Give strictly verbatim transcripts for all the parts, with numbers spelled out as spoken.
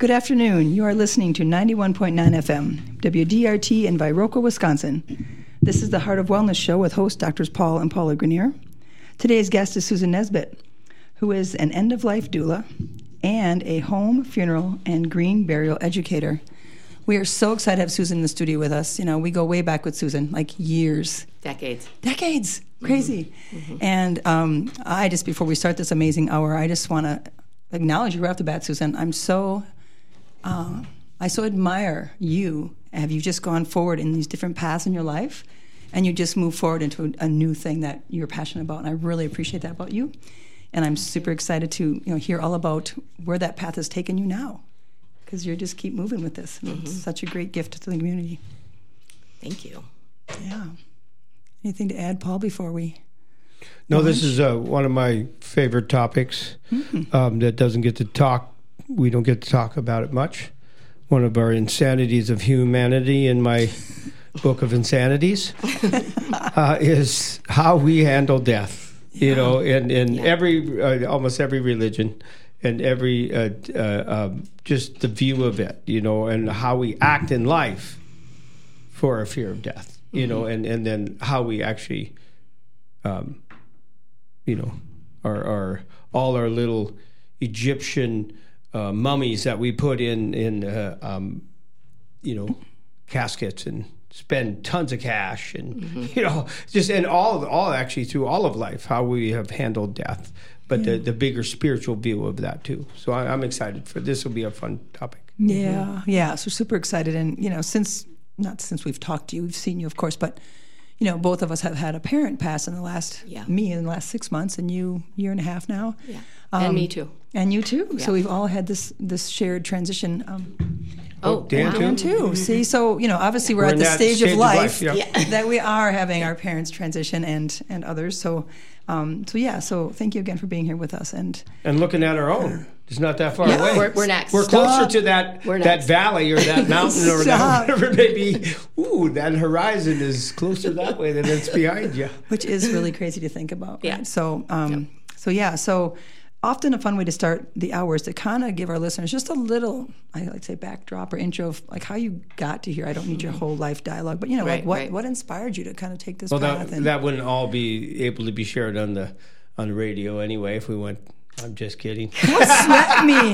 Good afternoon. You are listening to ninety-one point nine F M, W D R T in Viroqua, Wisconsin. This is the Heart of Wellness show with hosts Doctors Paul and Paula Grenier. Today's guest is Susan Nesbitt, who is an end-of-life doula and a home, funeral, and green burial educator. We are so excited to have Susan in the studio with us. You know, we go way back with Susan, like years. Decades. Decades. Crazy. Mm-hmm. And um, I just, before we start this amazing hour, I just want to acknowledge you right off the bat, Susan. I'm so... Uh, I so admire you. Have you just gone forward in these different paths in your life, and you just move forward into a, a new thing that you're passionate about? And I really appreciate that about you. And I'm super excited to you know hear all about where that path has taken you now, because you just keep moving with this. Mm-hmm. It's such a great gift to the community. Thank you. Yeah. Anything to add, Paul, before we? No, launch? This is uh, one of my favorite topics Mm-hmm. um, that doesn't get to talk. We don't get to talk about it much. One of our insanities of humanity in my book of insanities uh, is how we handle death. Yeah. You know, in, in yeah. every, uh, almost every religion and every, uh, uh, um, just the view of it, you know, and how we act in life for a fear of death, you mm-hmm. know, and, and then how we actually, um, you know, our, our all our little Egyptian Uh, mummies that we put in in uh, um, you know caskets and spend tons of cash and mm-hmm. you know just and all all actually through all of life how we have handled death, but yeah. the the bigger spiritual view of that too. So I, I'm excited for this. Will be a fun topic. Yeah, mm-hmm. yeah. So super excited, and you know since not since we've talked to you, we've seen you of course, but you know both of us have had a parent pass in the last yeah. me in the last six months, and you year and a half now. Yeah, um, and me too. And you too. Yeah. So we've all had this this shared transition. Um, oh, Dan, wow. Dan too. Mm-hmm. See, so you know, obviously we're, we're at the stage, stage of life, of life yeah. Yeah. that we are having our parents transition and and others. So, um, so yeah. So thank you again for being here with us and and looking at our own. It's not that far yeah. away. We're, we're next. We're Stop. closer to that We're that next. valley or that mountain or that whatever it may be. Ooh, that horizon is closer that way than it's behind you. which is really crazy to think about. Right? Yeah. So, um, Yep. so yeah. So. Often a fun way to start the hours to kind of give our listeners just a little, I like to say, backdrop or intro of like how you got to here. I don't need your whole life dialogue, but you know, Right, like what, right. what inspired you to kind of take this Well, path? that, and, that wouldn't all be able to be shared on the on the radio anyway. If we went, I'm just kidding. What's that mean?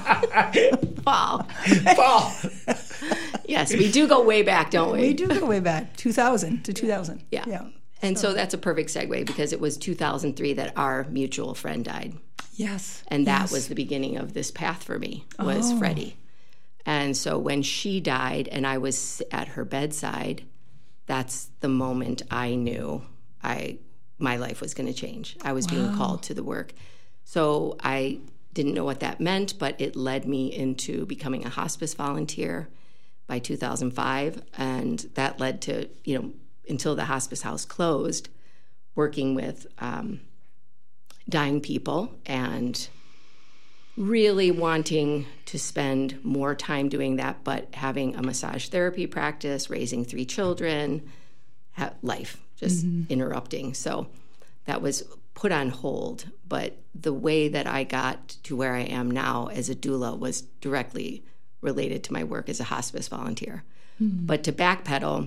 Wow. Paul. Yes, we do go way back, don't we? We do go way back, two thousand to two thousand. Yeah. yeah. And so that's a perfect segue because it was two thousand three that our mutual friend died. Yes. And that yes. was the beginning of this path for me, was Oh. Freddie. And so when she died and I was at her bedside, that's the moment I knew I my life was going to change. I was Wow. being called to the work. So I didn't know what that meant, but it led me into becoming a hospice volunteer by two thousand five. And that led to, you know, until the hospice house closed, working with um, dying people and really wanting to spend more time doing that, but having a massage therapy practice, raising three children, ha- life just mm-hmm. interrupting. So that was put on hold. But the way that I got to where I am now as a doula was directly related to my work as a hospice volunteer. Mm-hmm. But to backpedal,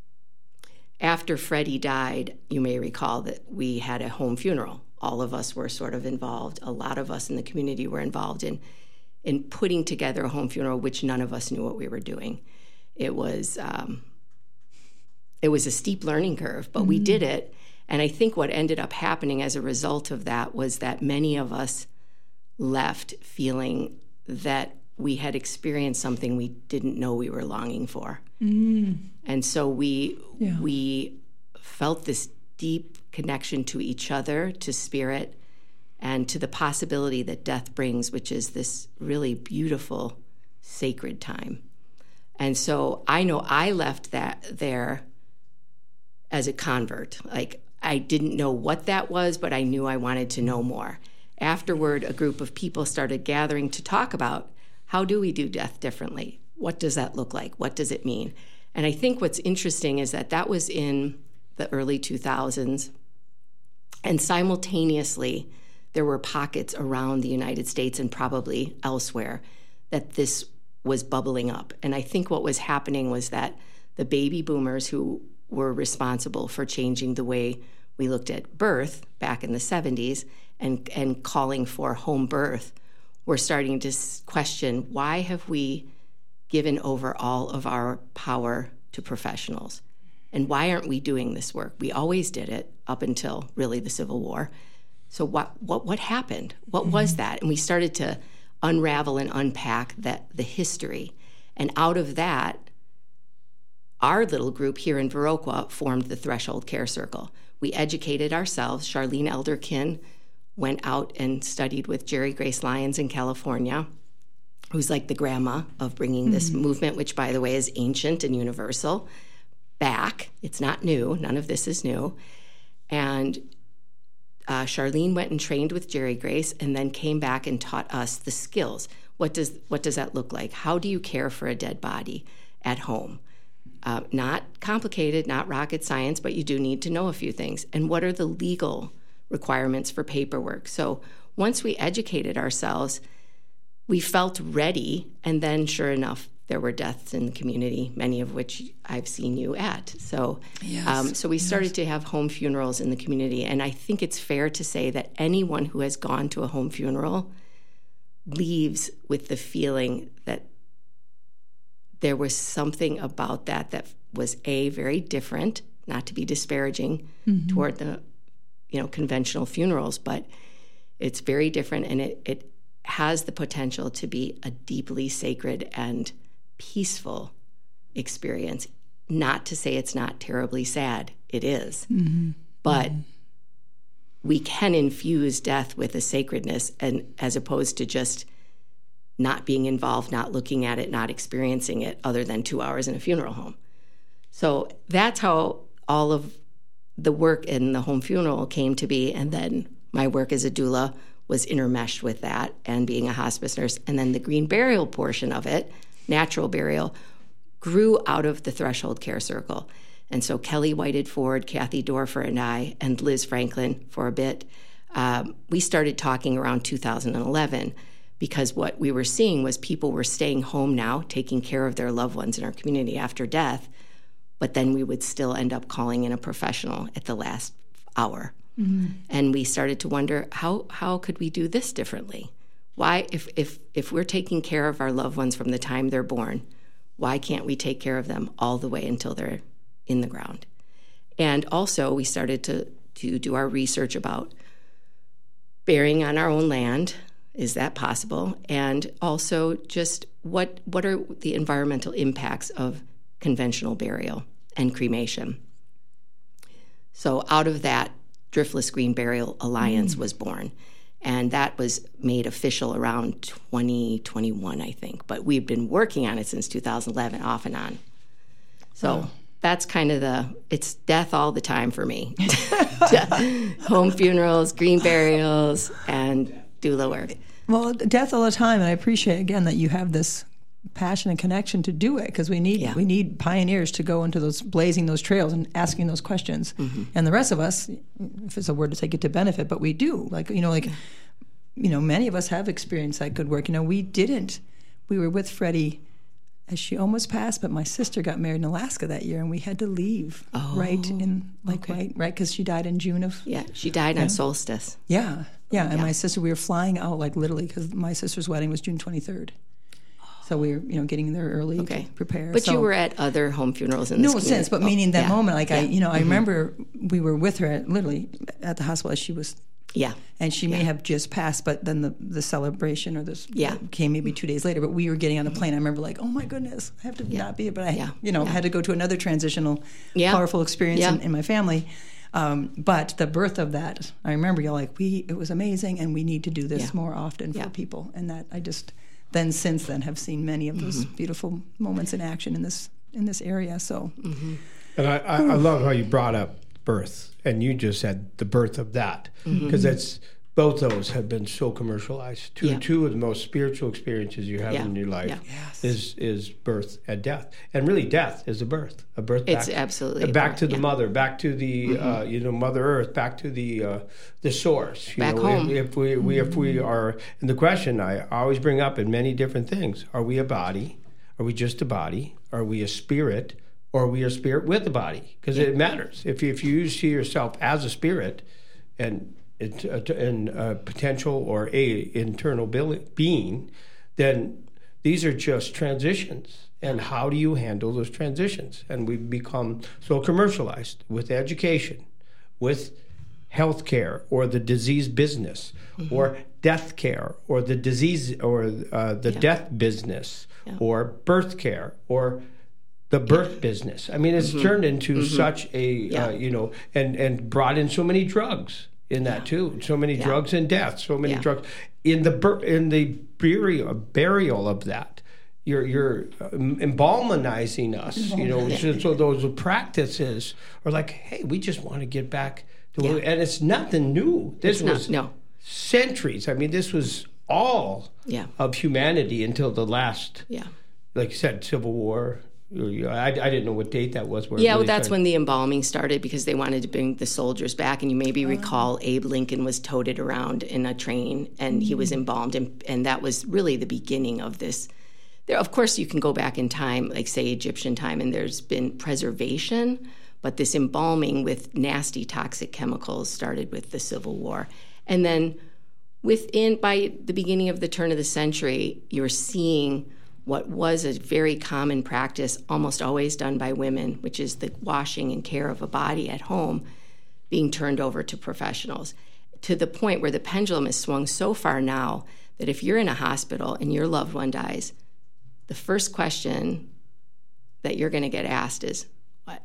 after Freddie died, you may recall that we had a home funeral. All of us were sort of involved. A lot of us in the community were involved in in putting together a home funeral, which none of us knew what we were doing. It was um, it was a steep learning curve, but mm-hmm. we did it. And I think what ended up happening as a result of that was that many of us left feeling that we had experienced something we didn't know we were longing for. Mm. And so we Yeah. we felt this deep connection to each other, to spirit, and to the possibility that death brings, which is this really beautiful, sacred time. And so I know I left that there as a convert. Like, I didn't know what that was, but I knew I wanted to know more. Afterward, a group of people started gathering to talk about, how do we do death differently? What does that look like? What does it mean? And I think what's interesting is that that was in the early two thousands. And simultaneously, there were pockets around the United States and probably elsewhere that this was bubbling up. And I think what was happening was that the baby boomers who were responsible for changing the way we looked at birth back in the seventies and, and calling for home birth were starting to question, why have we given over all of our power to professionals? And why aren't we doing this work? We always did it up until really the Civil War. So what what what happened? What mm-hmm. was that? And we started to unravel and unpack that the history. And out of that, our little group here in Viroqua formed the Threshold Care Circle. We educated ourselves. Charlene Elderkin went out and studied with Jerry Grace Lyons in California, who's like the grandma of bringing mm-hmm. this movement, which, by the way, is ancient and universal, back. It's not new. None of this is new. And uh, Charlene went and trained with Jerry Grace and then came back and taught us the skills. What does what does that look like? How do you care for a dead body at home? Uh, not complicated, not rocket science, but you do need to know a few things. And what are the legal requirements for paperwork? So once we educated ourselves, we felt ready, and then sure enough, there were deaths in the community, many of which I've seen you at. So, yes, um, so we started yes. to have home funerals in the community, and I think it's fair to say that anyone who has gone to a home funeral leaves with the feeling that there was something about that that was, A, very different, not to be disparaging mm-hmm. toward the, you know, conventional funerals, but it's very different, and it, it has the potential to be a deeply sacred and peaceful experience. Not to say it's not terribly sad. It is. Mm-hmm. But mm-hmm. we can infuse death with a sacredness, and as opposed to just not being involved, not looking at it, not experiencing it, other than two hours in a funeral home. So that's how all of the work in the home funeral came to be. And then my work as a doula was intermeshed with that, and being a hospice nurse. And then the green burial portion of it, natural burial, grew out of the Threshold Care Circle. And so Kelly Whited Ford, Kathy Dorfer, and I, and Liz Franklin for a bit, um, we started talking around two thousand eleven, because what we were seeing was people were staying home now, taking care of their loved ones in our community after death, but then we would still end up calling in a professional at the last hour. Mm-hmm. And we started to wonder, how how could we do this differently? Why, if if if we're taking care of our loved ones from the time they're born, why can't we take care of them all the way until they're in the ground? And also, we started to to do our research about burying on our own land. Is that possible? And also, just what what are the environmental impacts of conventional burial and cremation? So out of that, Driftless Green Burial Alliance mm. was born, and that was made official around twenty twenty-one, I think. But we've been working on it since two thousand eleven, off and on. So oh. that's kind of the, it's death all the time for me. Home funerals, green burials, and doula work. Well, death all the time, and I appreciate, again, that you have this passion and connection to do it, because we need yeah. we need pioneers to go into those, blazing those trails and asking those questions. Mm-hmm. And the rest of us, if it's a word to take it to benefit, but we do. Like, you know, like, you know, many of us have experienced that good work. You know, we didn't. We were with Freddie as she almost passed, but my sister got married in Alaska that year, and we had to leave oh, right in, like, okay. right, right, because she died in June of... Yeah, she died yeah. on solstice. Yeah, yeah, and yeah. my sister, we were flying out, like, literally, because my sister's wedding was June twenty-third. So we were, you know, getting there early okay. to prepare. But so, you were at other home funerals in this no community. sense, but meaning that yeah. moment, like yeah. I, you know, I mm-hmm. remember we were with her at, literally at the hospital as she was. Yeah. And she yeah. may have just passed, but then the, the celebration or this yeah. came maybe two days later. But we were getting on the plane. I remember like, oh my goodness, I have to yeah. not be, but I, yeah. you know, yeah. had to go to another transitional, yeah. powerful experience yeah. in, in my family. Um, but the birth of that, I remember you're like, we, it was amazing, and we need to do this yeah. more often for yeah. people. And that I just, then since then have seen many of those mm-hmm. beautiful moments in action in this in this area. So, mm-hmm. and I, I, I love how you brought up birth, and you just said the birth of that, because mm-hmm. that's both those have been so commercialized. Two Yeah. two of the most spiritual experiences you have Yeah. in your life Yeah. Yes. is is birth and death, and really death is a birth, a birth. It's back, absolutely a back birth, to the yeah. mother, back to the Mm-hmm. uh, you know Mother Earth, back to the uh, the source. You Back know, home. If, if we, we if we are, and the question I always bring up in many different things: Are we a body? Are we just a body? Are we a spirit? Or are we a spirit with a body? Because it matters. If you, if you see yourself as a spirit, and it, uh, and a potential or a internal being, then these are just transitions. And how do you handle those transitions? And we've become so commercialized with education, with healthcare or the disease business, mm-hmm. or death care or the disease or uh, the yeah. death business, yeah. or birth care or the birth yeah. business. I mean, it's mm-hmm. turned into mm-hmm. such a yeah. uh, you know, and and brought in so many drugs in that yeah. too. So many yeah. drugs and death. So many yeah. drugs in the bur- in the burial burial of that. You're you're embalmizing us. You know, so, so those practices are like, hey, we just want to get back. Yeah. And it's nothing new. This it's was not, no. centuries. I mean, this was all yeah. of humanity until the last, yeah. like you said, Civil War. I, I didn't know what date that was. Where yeah, really well, that's started. when the embalming started because they wanted to bring the soldiers back. And you maybe oh. recall Abe Lincoln was toted around in a train and mm-hmm. he was embalmed. And, and that was really the beginning of this. There, of course, you can go back in time, like, say, Egyptian time, and there's been preservation. But this embalming with nasty toxic chemicals started with the Civil War. And then within, by the beginning of the turn of the century, you're seeing what was a very common practice, almost always done by women, which is the washing and care of a body at home, being turned over to professionals, to the point where the pendulum has swung so far now that if you're in a hospital and your loved one dies, the first question that you're going to get asked is, what?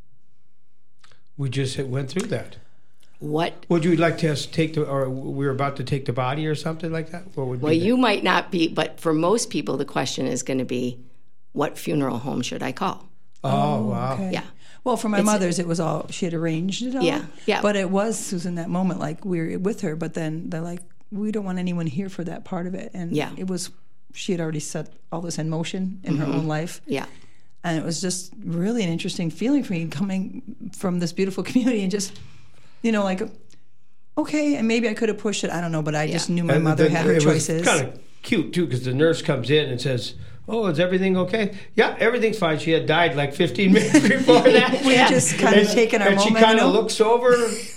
We just went through that. What? Would you like to take the, or we're about to take the body or something like that? What would well, be you might not be, but for most people, the question is going to be, what funeral home should I call? Oh, oh wow. Okay. Yeah. Well, for my It's, mother's, it was all, she had arranged it all. Yeah, yeah. But it was, Susan, that moment, like, we were with her, but then they're like, we don't want anyone here for that part of it. And yeah. it was, she had already set all this in motion in mm-hmm. her own life. Yeah. And it was just really an interesting feeling for me coming from this beautiful community and just, you know, like, okay, and maybe I could have pushed it. I don't know, but I yeah. just knew my and mother then had her it choices. It was kind of cute, too, because the nurse comes in and says, oh, is everything okay? Yeah, everything's fine. She had died like fifteen minutes before that. We had just kind of taken our and moment. And she kind of you know? looks over,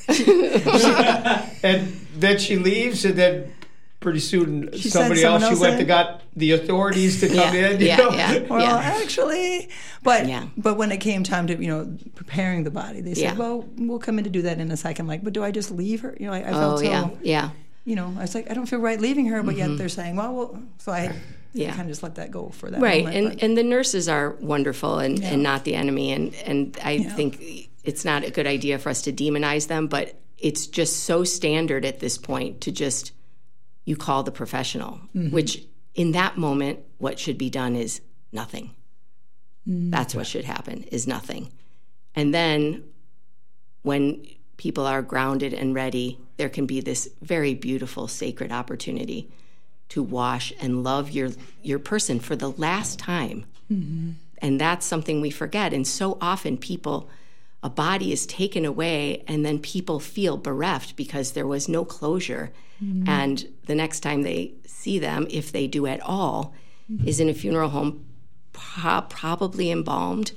and then she leaves, and then pretty soon she somebody else, else she went in. and got the authorities to come yeah, in. You yeah, know? yeah, well, yeah. actually, but yeah. but when it came time to, you know, preparing the body, they said, yeah. well, we'll come in to do that in a second. I'm like, but do I just leave her? You know, I, I felt oh, so, yeah, yeah. you know, I was like, I don't feel right leaving her, but mm-hmm. yet they're saying, well, well so I yeah. kind of just let that go for that right. moment. And but. and the nurses are wonderful and, Yeah. and not the enemy. And, and I Yeah. think it's not a good idea for us to demonize them, but it's just so standard at this point to just, you call the professional, mm-hmm. which in that moment, what should be done is nothing. Mm-hmm. That's what should happen, is nothing. And then when people are grounded and ready, there can be this very beautiful, sacred opportunity to wash and love your your person for the last time. Mm-hmm. And that's something we forget. And so often people, a body is taken away and then people feel bereft because there was no closure. Mm-hmm. And the next time they see them, if they do at all, mm-hmm. is in a funeral home, pro- probably embalmed,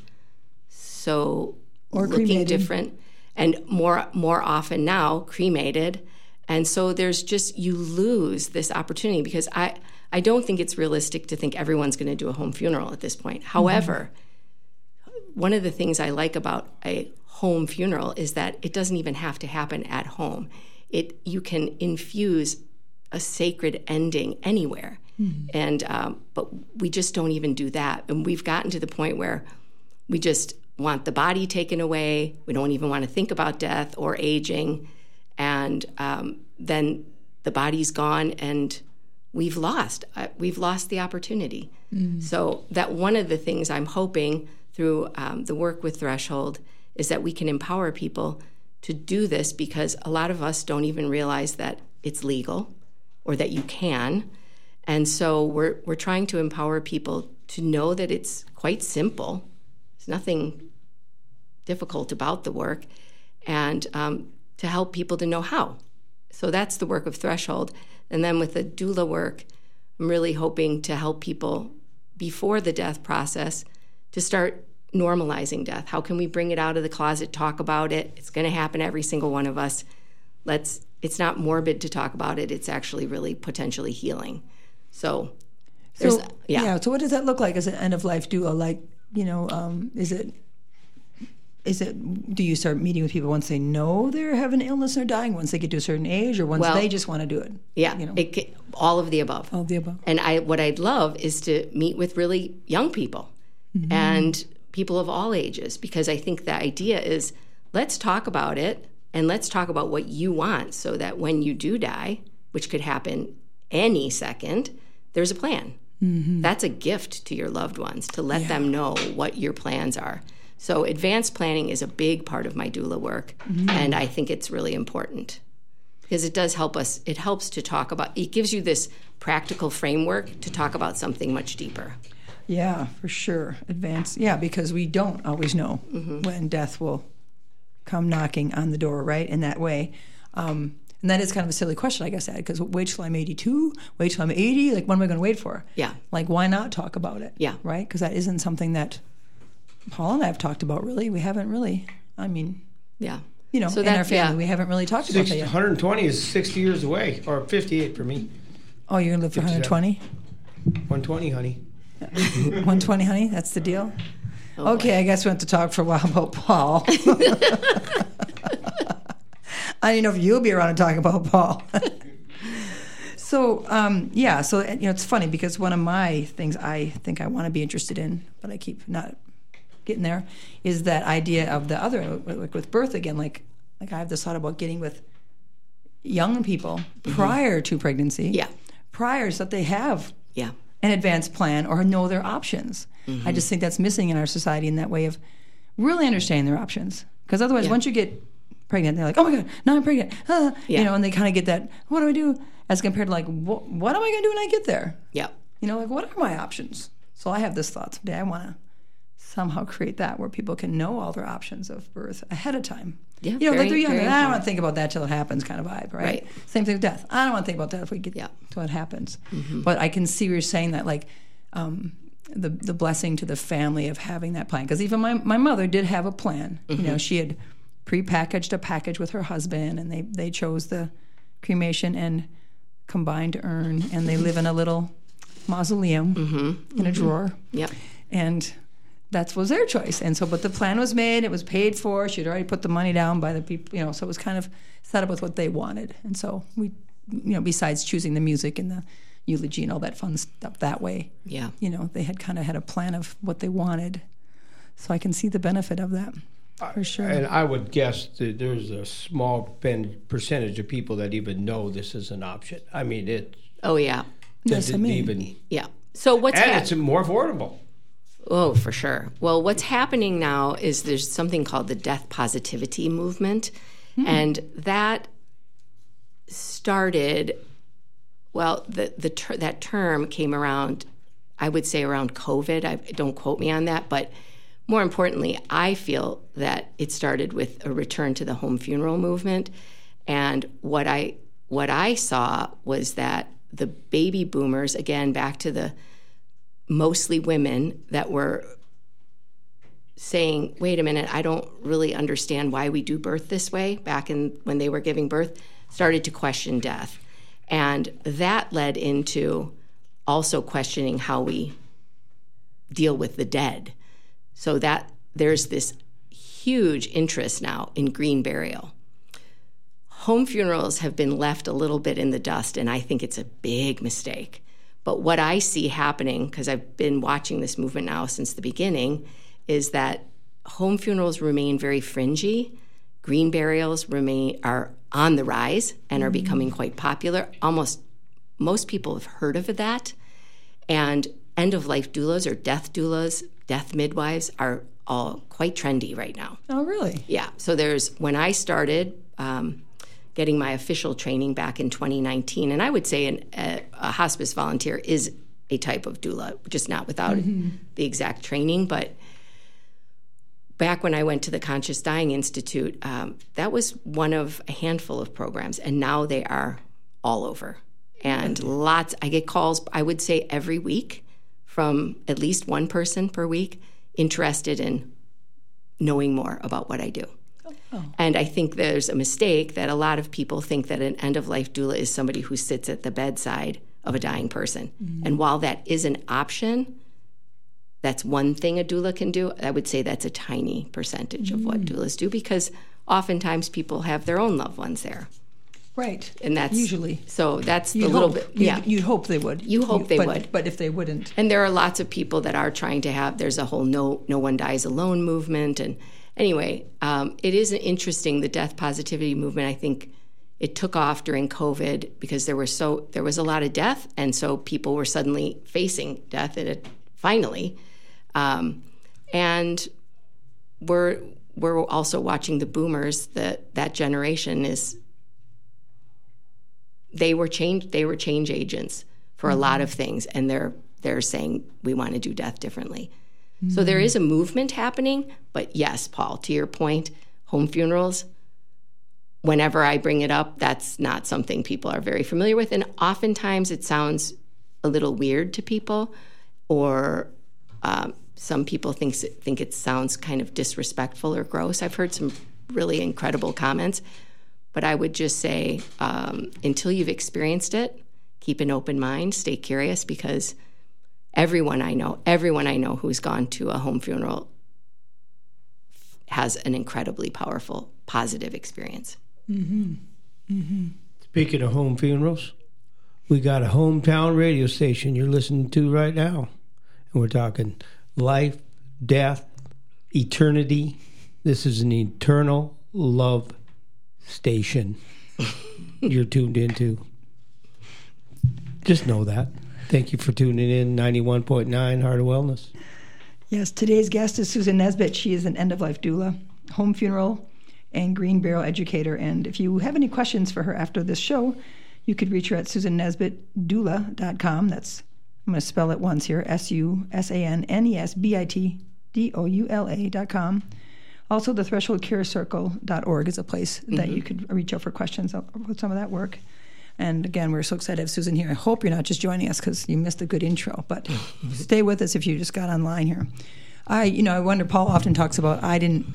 so or looking cremated. different, and more more often now cremated. And so there's just, you lose this opportunity because I, I don't think it's realistic to think everyone's going to do a home funeral at this point. Mm-hmm. However, one of the things I like about a home funeral is that it doesn't even have to happen at home. It you can infuse a sacred ending anywhere, mm-hmm. and um, but we just don't even do that. And we've gotten to the point where we just want the body taken away. We don't even want to think about death or aging, and um, then the body's gone, and we've lost. Uh, we've lost the opportunity. Mm-hmm. So that one of the things I'm hoping through um, the work with Threshold is that we can empower people to do this, because a lot of us don't even realize that it's legal or that you can. And so we're we're trying to empower people to know that it's quite simple. There's nothing difficult about the work, and um, to help people to know how. So that's the work of Threshold. And then with the doula work, I'm really hoping to help people before the death process to start normalizing death. How can we bring it out of the closet, talk about it? It's going to happen to every single one of us. Let's. It's not morbid to talk about it. It's actually really potentially healing. So, there's, so yeah. yeah. So what does that look like as an end of life doula? Like, you know, um, is it, is it, do you start meeting with people once they know they're having an illness or dying, once they get to a certain age, or once well, they just want to do it? Yeah, you know? it, all of the above. All of the above. And I, what I'd love is to meet with really young people mm-hmm. and people of all ages, because I think the idea is let's talk about it and let's talk about what you want so that when you do die, which could happen any second, there's a plan. Mm-hmm. That's a gift to your loved ones, to let yeah. them know what your plans are. So advanced planning is a big part of my doula work, mm-hmm. and I think it's really important because it does help us. It helps to talk about, it gives you this practical framework to talk about something much deeper. Yeah, for sure. Advanced, yeah, because we don't always know mm-hmm. when death will come knocking on the door, right, in that way. Um, and that is kind of a silly question, I guess, because wait till I'm eighty-two, wait till I'm eighty, like, what am I going to wait for? Yeah. Like, why not talk about it? Yeah. Right? Because that isn't something that Paul and I have talked about, really. We haven't really, I mean, yeah. you know, so in our family, yeah. we haven't really talked Six, about that yet. one hundred twenty is sixty years away, or fifty-eight for me. Oh, you're going to live for one hundred twenty? one twenty, honey. one hundred twenty, honey? That's the deal? Oh, okay, boy. I guess we have to talk for a while about Paul. I don't know if you'll be around to talk about Paul. so, um, yeah, so you know, it's funny because one of my things I think I want to be interested in, but I keep not getting there, is that idea of the other, like with birth again. Like, like I have this thought about getting with young people mm-hmm. prior to pregnancy, yeah, prior so that they have yeah. an advanced plan or know their options. Mm-hmm. I just think that's missing in our society in that way of really understanding their options. Because otherwise, yeah. once you get pregnant, they're like, oh my God, now I'm pregnant. Ah. Yeah. You know, and they kind of get that, what do I do? As compared to like, what, what am I going to do when I get there? Yeah. You know, like, what are my options? So I have this thought today. I want to somehow create that where people can know all their options of birth ahead of time. Yeah, you know, very, like they're young. I don't want to think about that till it happens kind of vibe, right? Right. Same thing with death. I don't want to think about that if we get yeah. till it happens. Mm-hmm. But I can see where you're saying that, like, um, the the blessing to the family of having that plan. Because even my, my mother did have a plan. Mm-hmm. You know, she had prepackaged a package with her husband, and they, they chose the cremation and combined urn, and they live in a little mausoleum mm-hmm. in mm-hmm. a drawer. Yep. And that was their choice. And so, but the plan was made, it was paid for, she'd already put the money down by the people, you know, so it was kind of set up with what they wanted. And so we, you know, besides choosing the music and the eulogy and all that fun stuff that way, yeah, you know, they had kind of had a plan of what they wanted. So I can see the benefit of that, for sure. And I would guess that there's a small percentage of people that even know this is an option. I mean, it. Oh, yeah. Yes, I mean. Even, yeah. So what's And hap- it's more affordable. Oh, for sure. Well, what's happening now is there's something called the death positivity movement. Hmm. And that started, well, the, the ter- that term came around, I would say around COVID. I, don't quote me on that. But more importantly, I feel that it started with a return to the home funeral movement. And what I what I saw was that the baby boomers, again, back to the mostly women that were saying, wait a minute, I don't really understand why we do birth this way, back in when they were giving birth, started to question death. And that led into also questioning how we deal with the dead. So that there's this huge interest now in green burial. Home funerals have been left a little bit in the dust, and I think it's a big mistake. But what I see happening, because I've been watching this movement now since the beginning, is that home funerals remain very fringy. Green burials remain are on the rise and are mm-hmm. becoming quite popular. Almost most people have heard of that. And end-of-life doulas or death doulas, death midwives are all quite trendy right now. Oh, really? Yeah. So there's, when I started, um, getting my official training back in twenty nineteen. And I would say an, a, a hospice volunteer is a type of doula, just not without mm-hmm. the exact training. But back when I went to the Conscious Dying Institute, um, that was one of a handful of programs, and now they are all over. And mm-hmm. lots, I get calls, I would say every week, from at least one person per week interested in knowing more about what I do. Oh. And I think there's a mistake that a lot of people think that an end-of-life doula is somebody who sits at the bedside of a dying person. Mm-hmm. And while that is an option, that's one thing a doula can do. I would say that's a tiny percentage mm-hmm. of what doulas do, because oftentimes people have their own loved ones there. Right. And that's usually. So that's you'd the little hope. bit. Yeah. You'd, you'd hope they would. You hope you, they but, would. But if they wouldn't. And there are lots of people that are trying to have, there's a whole no no one dies alone movement. And anyway, um, it is interesting, the death positivity movement. I think it took off during COVID because there were so there was a lot of death, and so people were suddenly facing death at it, finally. Um, and we're we're also watching the boomers. That that generation is they were change they were change agents for mm-hmm. a lot of things, and they're they're saying we want to do death differently. Mm-hmm. So there is a movement happening. But yes, Paul, to your point, home funerals. Whenever I bring it up, that's not something people are very familiar with. And oftentimes it sounds a little weird to people, or um, some people think, think it sounds kind of disrespectful or gross. I've heard some really incredible comments. But I would just say, um, until you've experienced it, keep an open mind, stay curious, because everyone I know, everyone I know who's gone to a home funeral has an incredibly powerful, positive experience. Mm-hmm. Mm-hmm. Speaking of home funerals, we got a hometown radio station you're listening to right now. And we're talking life, death, eternity. This is an eternal love station you're tuned into. Just know that. Thank you for tuning in. ninety-one point nine Heart of Wellness. Yes, today's guest is Susan Nesbitt. She is an end-of-life doula, home funeral, and Green Barrel educator. And if you have any questions for her after this show, you could reach her at susan nesbitt doula dot com. That's, I'm going to spell it once here, S U S A N N E S B I T D O U L A dot com. Also, the threshold care circle dot org is a place mm-hmm. that you could reach out for questions about some of that work. And again, we're so excited to have Susan here. I hope you're not just joining us because you missed a good intro, but stay with us if you just got online here. I, you know, I wonder, Paul often talks about, I didn't,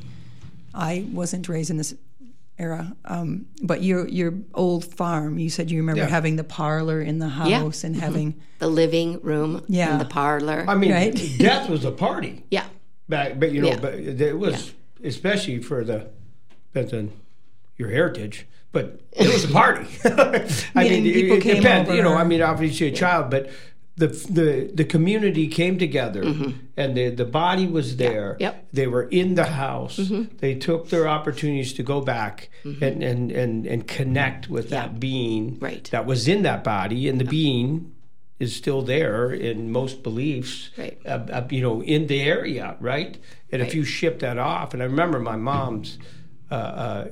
I wasn't raised in this era, um, but your your old farm, you said you remember yeah. having the parlor in the house yeah. and mm-hmm. having... the living room yeah. and the parlor. I mean, right? death was a party. Yeah. Back, but, you know, yeah. but it was, yeah. especially for the, depends on your heritage, but it was a party. I yeah, mean, it, people it came depends, over. you know, I mean, obviously a child, but the the the community came together mm-hmm. and the, the body was there. Yeah. Yep. They were in the house. Mm-hmm. They took their opportunities to go back mm-hmm. and, and, and, and connect with yeah. that being right. that was in that body, and the yeah. being is still there in most beliefs, right. uh, uh, you know, in the area, right? And right. if you ship that off, and I remember my mom's uh, uh,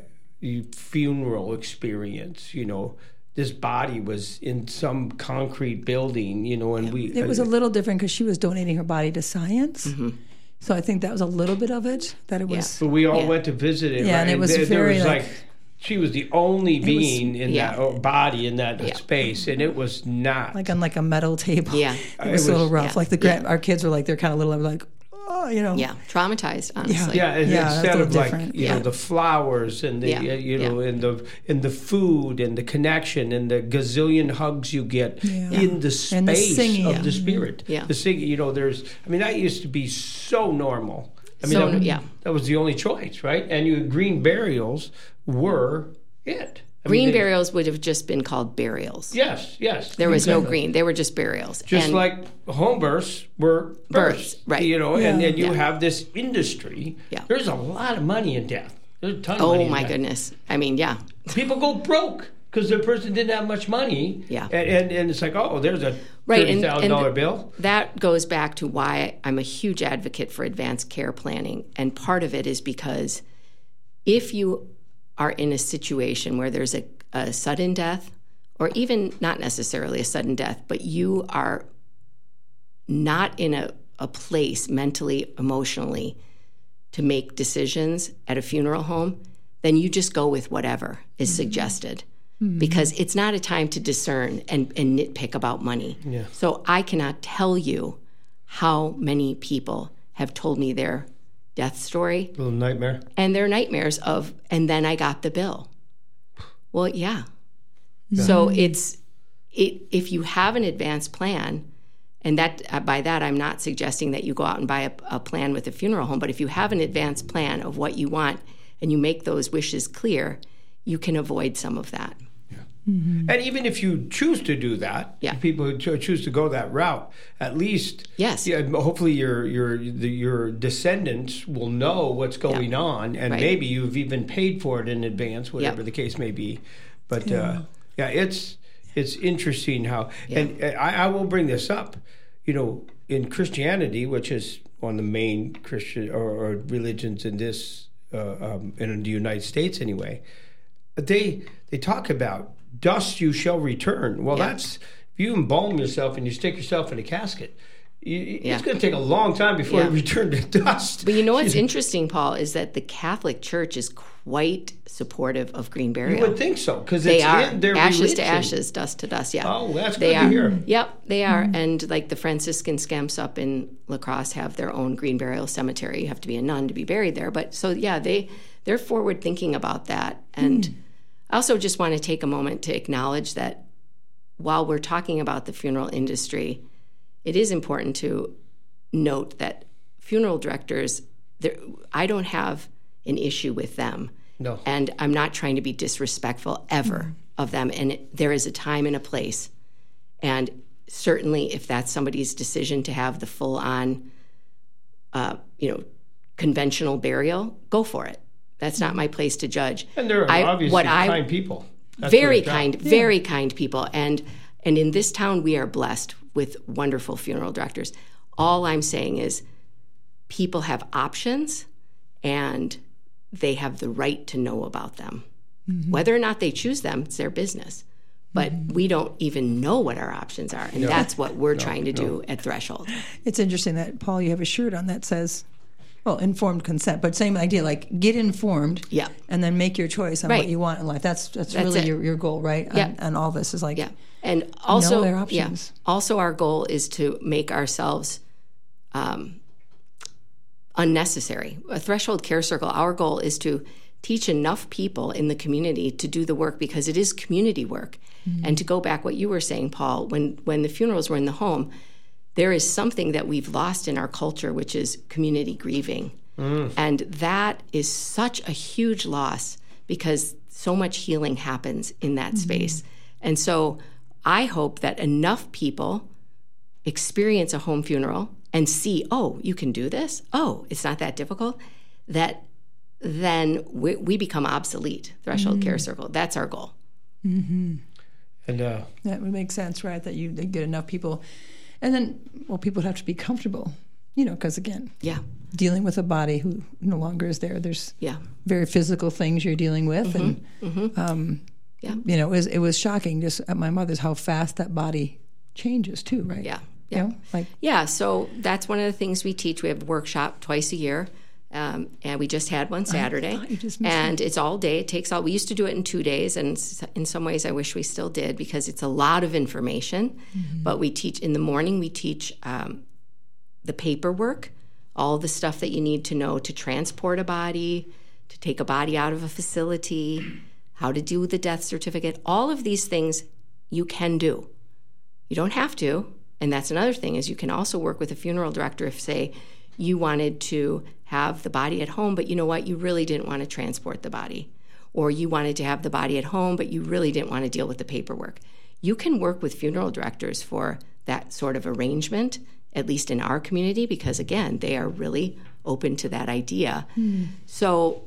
funeral experience, you know, this body was in some concrete building, you know, and yeah. we... It was a little different because she was donating her body to science. Mm-hmm. So I think that was a little bit of it, that it was... Yeah. But we all yeah. went to visit it, yeah, right? and it was there, very there was like... like she was the only being was, in yeah. that or body in that yeah. space, and it was not... Like on like a metal table. Yeah. It was, it was a little rough. Yeah. Like the grand, yeah. our kids were like, they're kind of little, I'm like, oh, you know. Yeah, traumatized, honestly. Yeah, and yeah instead of like different. you yeah. know the flowers and the Yeah. uh, you know yeah. and the and the food and the connection and the gazillion hugs you get yeah. in the space and the singing, of yeah. the spirit. Yeah. The singing, you know, there's. I mean, that used to be so normal. I mean, So, that, yeah. that was the only choice, right? And you green burials were it. I Green mean, they- burials would have just been called burials. Yes, yes. There was no exactly. green. They were just burials. Just and like home births were births, Births, right. You know, and, Yeah. and you Yeah. have this industry. Yeah. There's a lot of money in death. There's a ton of money Oh, in my death. goodness. I mean, yeah. People go broke because the person didn't have much money. Yeah. And, and, and it's like, oh, there's a Right, thirty and- thousand dollars and bill. That goes back to why I'm a huge advocate for advanced care planning. And part of it is because if you are in a situation where there's a, a sudden death, or even not necessarily a sudden death, but you are not in a, a place mentally, emotionally to make decisions at a funeral home, then you just go with whatever is mm-hmm. suggested. Mm-hmm. Because it's not a time to discern and, and nitpick about money. Yeah. So I cannot tell you how many people have told me their death story. Little nightmare. And their nightmares of, and then I got the bill. Well, yeah. yeah. So it's, it, if you have an advanced plan, and that uh, by that I'm not suggesting that you go out and buy a, a plan with a funeral home, but if you have an advanced plan of what you want and you make those wishes clear, you can avoid some of that. Mm-hmm. And even if you choose to do that, yeah. people who cho- choose to go that route, at least, yes. yeah, hopefully your your the, your descendants will know what's going yeah. on, and right. maybe you've even paid for it in advance, whatever yep. the case may be. But yeah, uh, yeah it's it's interesting how, yeah. and I, I will bring this up, you know, in Christianity, which is one of the main Christian or, or religions in this uh, um, in the United States anyway, they they talk about dust you shall return. Well, yeah. that's, if you embalm yourself and you stick yourself in a casket, you, yeah. it's going to take a long time before yeah. you return to dust. But you know what's interesting, Paul, is that the Catholic Church is quite supportive of green burial. You would think so, because they it's are. in their ashes religion. to ashes, dust to dust. Yeah. Oh, that's they good are. to hear. Yep, they are. Mm-hmm. And like the Franciscan Scamps up in La Crosse have their own green burial cemetery. You have to be a nun to be buried there. But so yeah, they they're forward thinking about that. And mm. I also just want to take a moment to acknowledge that while we're talking about the funeral industry, it is important to note that funeral directors, I don't have an issue with them. No. And I'm not trying to be disrespectful ever mm-hmm. of them. And it, there is a time and a place. And certainly if that's somebody's decision to have the full-on, uh, you know, conventional burial, go for it. That's not my place to judge. And they're I, obviously what kind I, people. That's very kind, yeah. very kind people. And and in this town, we are blessed with wonderful funeral directors. All I'm saying is people have options and they have the right to know about them. Mm-hmm. Whether or not they choose them, it's their business. But mm-hmm. we don't even know what our options are. And no. that's what we're no, trying to no. do at Threshold. It's interesting that, Paul, you have a shirt on that says, well, informed consent, but same idea, like get informed yeah. and then make your choice on right. what you want in life. That's that's, that's really it. your, your goal, right? Yeah. And, and all this is like, yeah. And also, know their options. Yeah, also our goal is to make ourselves um, unnecessary. A Threshold Care Circle, our goal is to teach enough people in the community to do the work because it is community work. Mm-hmm. And to go back what you were saying, Paul, when, when the funerals were in the home, there is something that we've lost in our culture, which is community grieving. Mm. And that is such a huge loss because so much healing happens in that mm-hmm. space. And so I hope that enough people experience a home funeral and see, oh, you can do this? Oh, it's not that difficult? That then we, we become obsolete. Threshold mm-hmm. Care Circle, that's our goal. Mm-hmm. And uh, that would make sense, right? That you get enough people. And then, well, people have to be comfortable, you know, because again, yeah, dealing with a body who no longer is there. There's yeah. very physical things you're dealing with, mm-hmm. and mm-hmm. Um, yeah. you know, it was it was shocking just at my mother's how fast that body changes too, right? Yeah, yeah, you know, like yeah. So that's one of the things we teach. We have a workshop twice a year. Um, and we just had one Saturday, you just and it. it's all day. It takes all. We used to do it in two days, and in some ways, I wish we still did because it's a lot of information. Mm-hmm. But we teach in the morning. We teach um, the paperwork, all the stuff that you need to know to transport a body, to take a body out of a facility, how to do the death certificate. All of these things you can do. You don't have to, and that's another thing is you can also work with a funeral director if, say, you wanted to have the body at home, but you know what? You really didn't want to transport the body. Or you wanted to have the body at home, but you really didn't want to deal with the paperwork. You can work with funeral directors for that sort of arrangement, at least in our community, because again, they are really open to that idea. Mm. So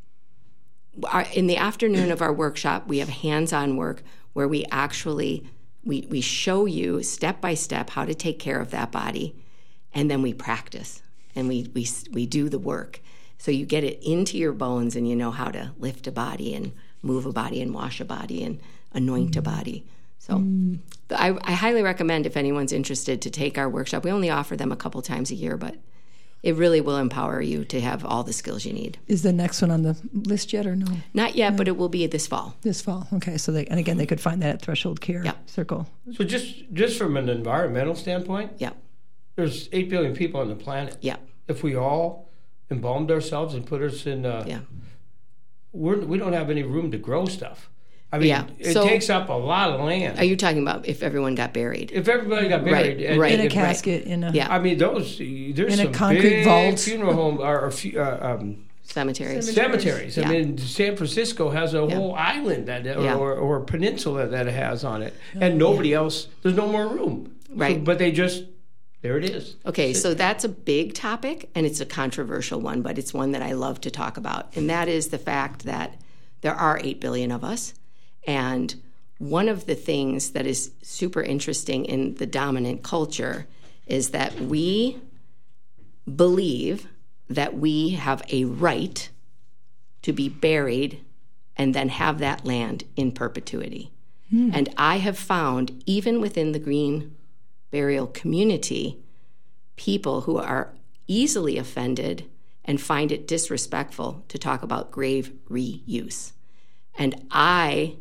our, in the afternoon of our workshop, we have hands-on work where we actually, we, we show you step by step how to take care of that body, and then we practice. And we, we we do the work. So you get it into your bones and you know how to lift a body and move a body and wash a body and anoint a body. So mm. I, I highly recommend, if anyone's interested, to take our workshop. We only offer them a couple times a year, but it really will empower you to have all the skills you need. Is the next one on the list yet or no? Not yet, no. But it will be this fall. This fall, okay. So they, and again, they could find that at Threshold Care yeah. Circle. So just just from an environmental standpoint, yeah, there's eight billion people on the planet. Yeah. If we all embalmed ourselves and put us in, uh, yeah. we're, we don't have any room to grow stuff. I mean, yeah. it so, takes up a lot of land. Are you talking about if everyone got buried? If everybody got buried, right, and, right. in a and, casket, in a yeah. I mean, those there's in some a concrete big vault. funeral home or, or uh, um, cemeteries. Cemeteries. Yeah. I mean, San Francisco has a yeah. whole island that or, yeah. or, or peninsula that it has on it, and nobody yeah. else. There's no more room. Right. So, but they just there it is. Okay, so that's a big topic, and it's a controversial one, but it's one that I love to talk about, and that is the fact that there are eight billion of us, and one of the things that is super interesting in the dominant culture is that we believe that we have a right to be buried and then have that land in perpetuity. Hmm. And I have found, even within the green burial community, people who are easily offended and find it disrespectful to talk about grave reuse. And I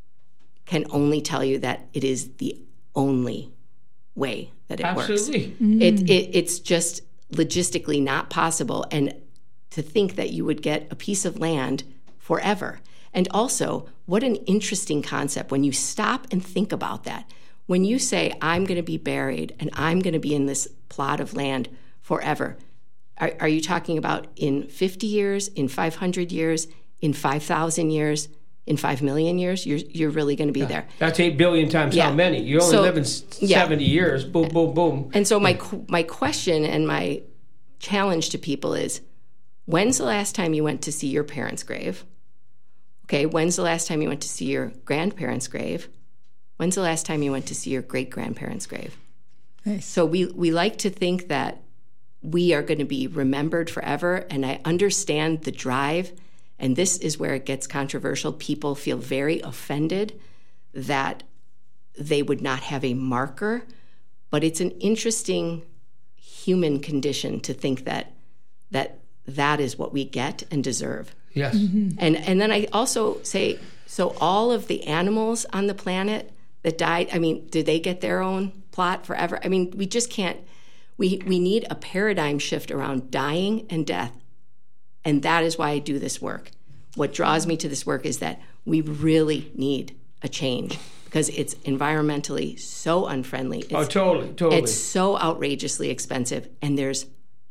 can only tell you that it is the only way that it Absolutely. works. Mm. It, it, it's just logistically not possible. And to think that you would get a piece of land forever. And also, what an interesting concept when you stop and think about that. When you say, I'm going to be buried and I'm going to be in this plot of land forever, are, are you talking about in fifty years, in five hundred years, in five thousand years? In five million years, you're you're really going to be yeah. there. That's eight billion times yeah. how many? You only so, live in yeah. seventy years. Boom, boom, boom. And so my my question and my challenge to people is, when's the last time you went to see your parents' grave? Okay, when's the last time you went to see your grandparents' grave? When's the last time you went to see your great-grandparents' grave? Nice. So we, we like to think that we are going to be remembered forever, and I understand the drive. And this is where it gets controversial. People feel very offended that they would not have a marker, but it's an interesting human condition to think that that that is what we get and deserve. Yes. Mm-hmm. And and then I also say, so all of the animals on the planet that died, I mean, did they get their own plot forever? I mean, we just can't, we we need a paradigm shift around dying and death. And that is why I do this work. What draws me to this work is that we really need a change because it's environmentally so unfriendly. It's, oh, totally, totally. It's so outrageously expensive, and there's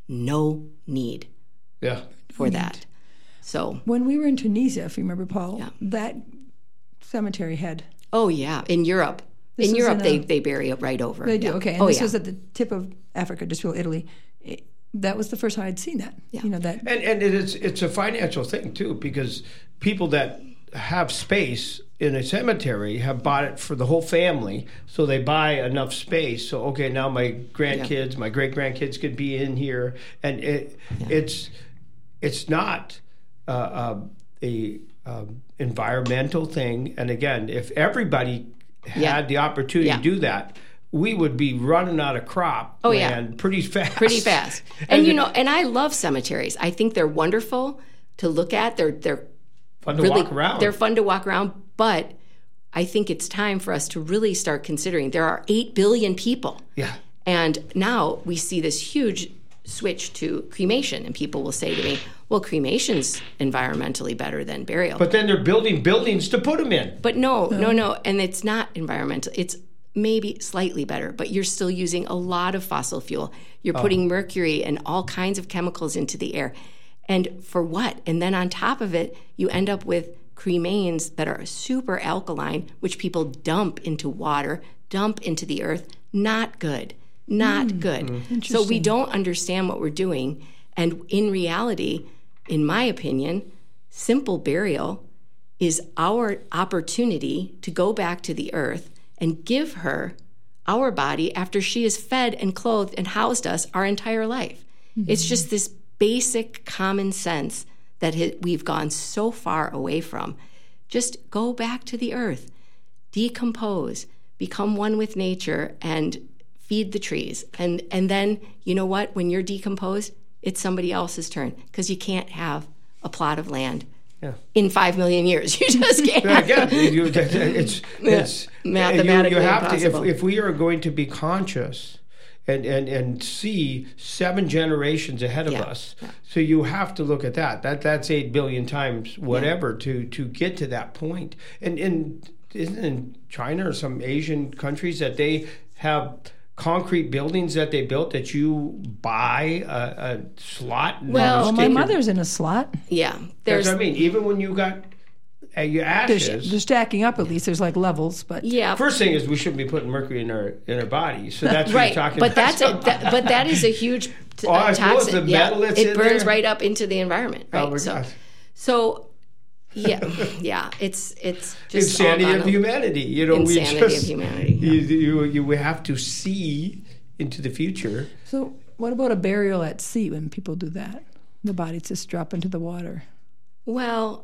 no need yeah. for that. So when we were in Tunisia, if you remember, Paul, yeah. that cemetery had... Oh, yeah. In Europe. This in Europe, in they, a, they bury it right over. They do, yeah. okay. And oh, this yeah. was at the tip of Africa, just below Italy. It, that was the first time I'd seen that. Yeah. You know, that. And, and it is, it's a financial thing, too, because people that have space in a cemetery have bought it for the whole family, so they buy enough space. So, okay, now my grandkids, yeah. my great-grandkids could be in here. And it, yeah. it's it's not uh, uh, a um, environmental thing. And, again, if everybody had yeah. the opportunity yeah. to do that, we would be running out of crop oh, land yeah. pretty fast. Pretty fast. And, and you know, and I love cemeteries. I think they're wonderful to look at. They're they're fun to really, walk around. They're fun to walk around, but I think it's time for us to really start considering there are eight billion people. Yeah. And now we see this huge switch to cremation, and people will say to me, well, cremation's environmentally better than burial. But then they're building buildings to put them in. But no, no, no, and it's not environmental. It's maybe slightly better, but you're still using a lot of fossil fuel. You're putting oh. mercury and all kinds of chemicals into the air. And for what? And then on top of it, you end up with cremains that are super alkaline, which people dump into water, dump into the earth. Not good. Not mm. good. Mm. So we don't understand what we're doing. And in reality, in my opinion, simple burial is our opportunity to go back to the earth and give her our body after she is fed and clothed and housed us our entire life. Mm-hmm. It's just this basic common sense that we've gone so far away from. Just go back to the earth, decompose, become one with nature, and feed the trees. And and then, you know what? When you're decomposed, it's somebody else's turn, because you can't have a plot of land yeah. in five million years. You just can't. Yeah, again, you, it's, it's mathematically you, you have impossible. To, if, if we are going to be conscious and, and, and see seven generations ahead of yeah. us, yeah. so you have to look at that. That that's eight billion times whatever yeah. to, to get to that point. And, and isn't it in China or some Asian countries that they have concrete buildings that they built that you buy a, a slot? And well, well my your, mother's in a slot. Yeah. There's, that's what I mean. Even when you got uh, your ashes. They're, they're stacking up at least. There's like levels. But yeah. First thing is we shouldn't be putting mercury in our in our bodies. So that's what right. you're talking but about. That's a, that, but that is a huge t- oh, I toxin. the yeah. metal that's it in burns there? right up into the environment. Right. Oh my so, gosh. so yeah, yeah, it's it's just insanity of humanity. You know, insanity we just, of humanity. Yeah. You, you you we have to see into the future. So, what about a burial at sea when people do that? The bodies just drop into the water. Well,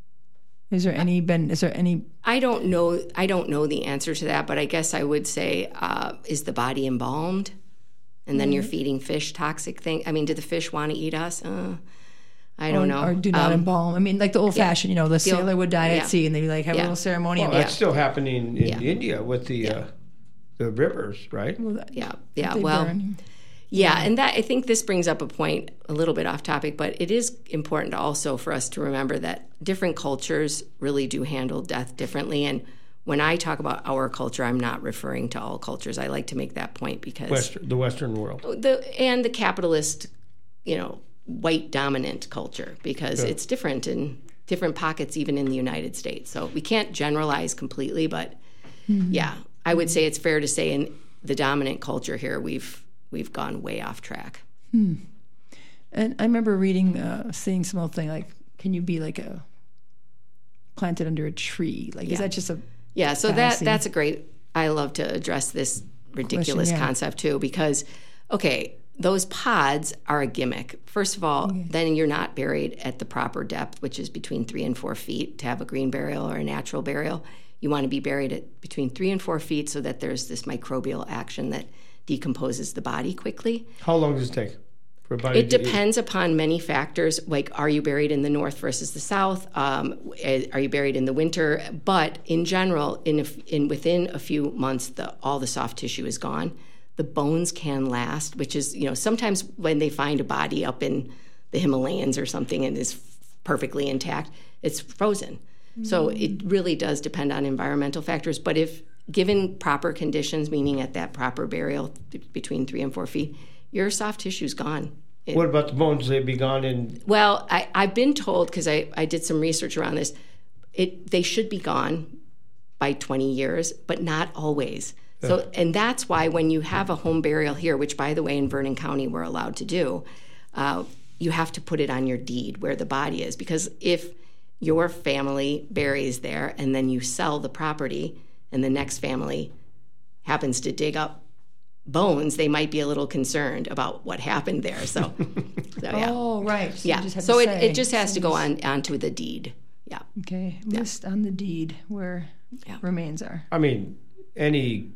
is there any been? Is there any? I don't know. I don't know the answer to that, but I guess I would say, uh, is the body embalmed, and then mm-hmm. you're feeding fish toxic thing? I mean, do the fish want to eat us? Uh, I don't or, know. Or do not um, embalm. I mean, like the old yeah. fashioned, you know, the, the sailor would die yeah. at sea, and they'd like have yeah. a little ceremony. Well, and that's yeah. still happening in yeah. India with the yeah. uh, the rivers, right? Well, that, yeah, yeah. Well, burn. yeah, and that I think this brings up a point a little bit off topic, but it is important also for us to remember that different cultures really do handle death differently. And when I talk about our culture, I'm not referring to all cultures. I like to make that point because Western, the Western world, the and the capitalist, you know, white dominant culture, because yeah. it's different in different pockets, even in the United States. So we can't generalize completely, but mm-hmm. yeah, I would say it's fair to say in the dominant culture here, we've we've gone way off track. Hmm. And I remember reading, uh, seeing some old thing like, can you be like a planted under a tree? Like, yeah. is that just a yeah? So fallacy? that that's a great. I love to address this ridiculous Question, yeah. concept too, because okay. Those pods are a gimmick. First of all, okay. then you're not buried at the proper depth, which is between three and four feet to have a green burial or a natural burial. You want to be buried at between three and four feet so that there's this microbial action that decomposes the body quickly. How long does it take for a body It to depends eat? upon many factors, like are you buried in the north versus the south? Um, are you buried in the winter? But in general, in, a, in within a few months, the, all the soft tissue is gone. The bones can last, which is, you know, sometimes when they find a body up in the Himalayas or something and is perfectly intact, it's frozen. Mm-hmm. So it really does depend on environmental factors. But if given proper conditions, meaning at that proper burial between three and four feet, your soft tissue's gone. It, what about the bones? They'd be gone in... Well, I, I've been told, because I, I did some research around this, it they should be gone by twenty years, but not always. So, and that's why when you have a home burial here, which, by the way, in Vernon County we're allowed to do, uh, you have to put it on your deed where the body is. Because if your family buries there and then you sell the property and the next family happens to dig up bones, they might be a little concerned about what happened there. So, so yeah. Oh, right. So yeah. So it, it just has to go on onto the deed. Yeah. Okay. List yeah. on the deed where yeah. remains are. I mean, any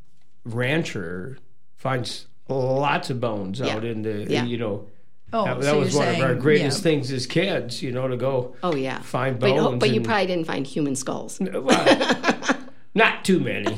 rancher finds lots of bones yeah. out in the, yeah. you know. Oh, that, that so was you're one saying, of our greatest yeah. things as kids, you know, to go oh, yeah. find but, bones. But you and, probably didn't find human skulls. Well, not too many.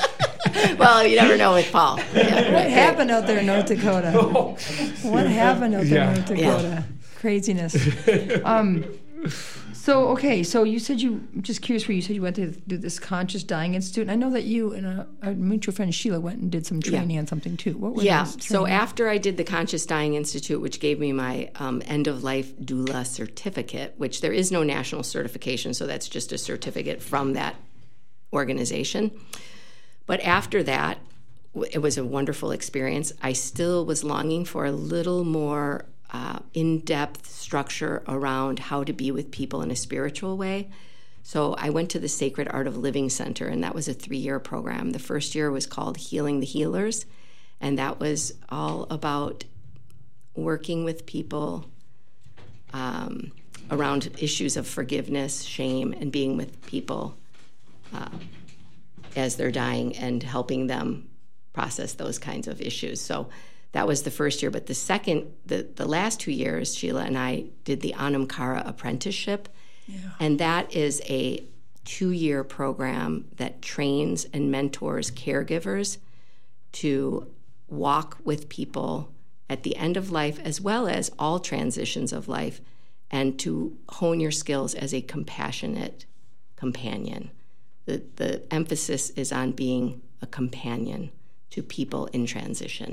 Well, you never know with Paul. Yeah. What happened out there in North Dakota? Oh. What happened out there yeah. in North Dakota? Yeah. Craziness. Um, so, okay, so you said you, I'm just curious where you said you went to do this Conscious Dying Institute. And I know that you and a, our mutual friend Sheila went and did some training yeah. on something too. What were Yeah, those so after I did the Conscious Dying Institute, which gave me my um, end-of-life doula certificate, which there is no national certification, so that's just a certificate from that organization. But after that, it was a wonderful experience. I still was longing for a little more uh, in-depth structure around how to be with people in a spiritual way. So I went to the Sacred Art of Living Center, and that was a three-year program. The first year was called Healing the Healers, and that was all about working with people, um, around issues of forgiveness, shame, and being with people uh, as they're dying and helping them process those kinds of issues. So that was the first year. But the second, the, the last two years, Sheila and I did the Anam Cara apprenticeship. Yeah. And that is a two-year program that trains and mentors caregivers to walk with people at the end of life as well as all transitions of life, and to hone your skills as a compassionate companion. The, the emphasis is on being a companion to people in transition.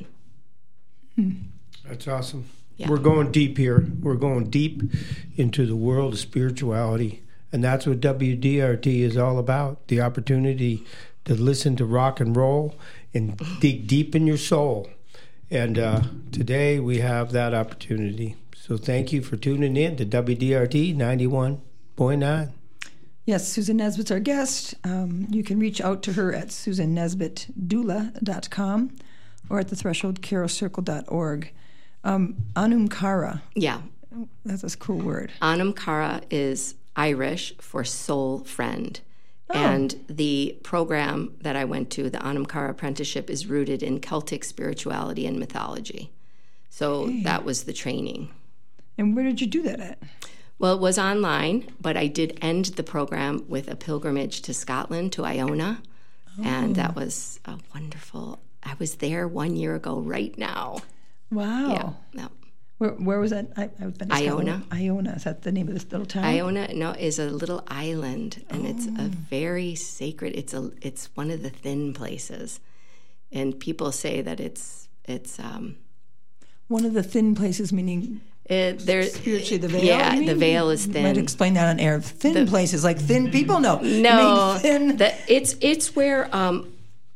That's awesome. Yeah. We're going deep here. We're going deep into the world of spirituality. And that's what W D R T is all about, the opportunity to listen to rock and roll and dig deep in your soul. And uh, today we have that opportunity. So thank you for tuning in to W D R T ninety-one point nine. Yes, Susan Nesbitt's our guest. Um, you can reach out to her at susan nesbitt doula dot com or at the threshold karo circle dot org. Um, Anam Cara. Yeah. That's a cool word. Anam Cara is Irish for soul friend. Oh. And the program that I went to, the Anam Cara apprenticeship, is rooted in Celtic spirituality and mythology. So okay. That was the training. And where did you do that at? Well, it was online, but I did end the program with a pilgrimage to Scotland, to Iona. Oh. And that was a wonderful, I was there one year ago right now. Wow. Yeah. No. Where, where was that? I, I've been to Iona. Scotland. Iona. Is that the name of this little town? Iona, no, is a little island, and oh. it's a very sacred. It's a. It's one of the thin places, and people say that it's it's um, one of the thin places, meaning it, there's spiritually the veil. Yeah, you mean? The veil is thin. You might explain that on air. Thin the, places, like thin people. No, no. You mean thin. The, it's it's where um,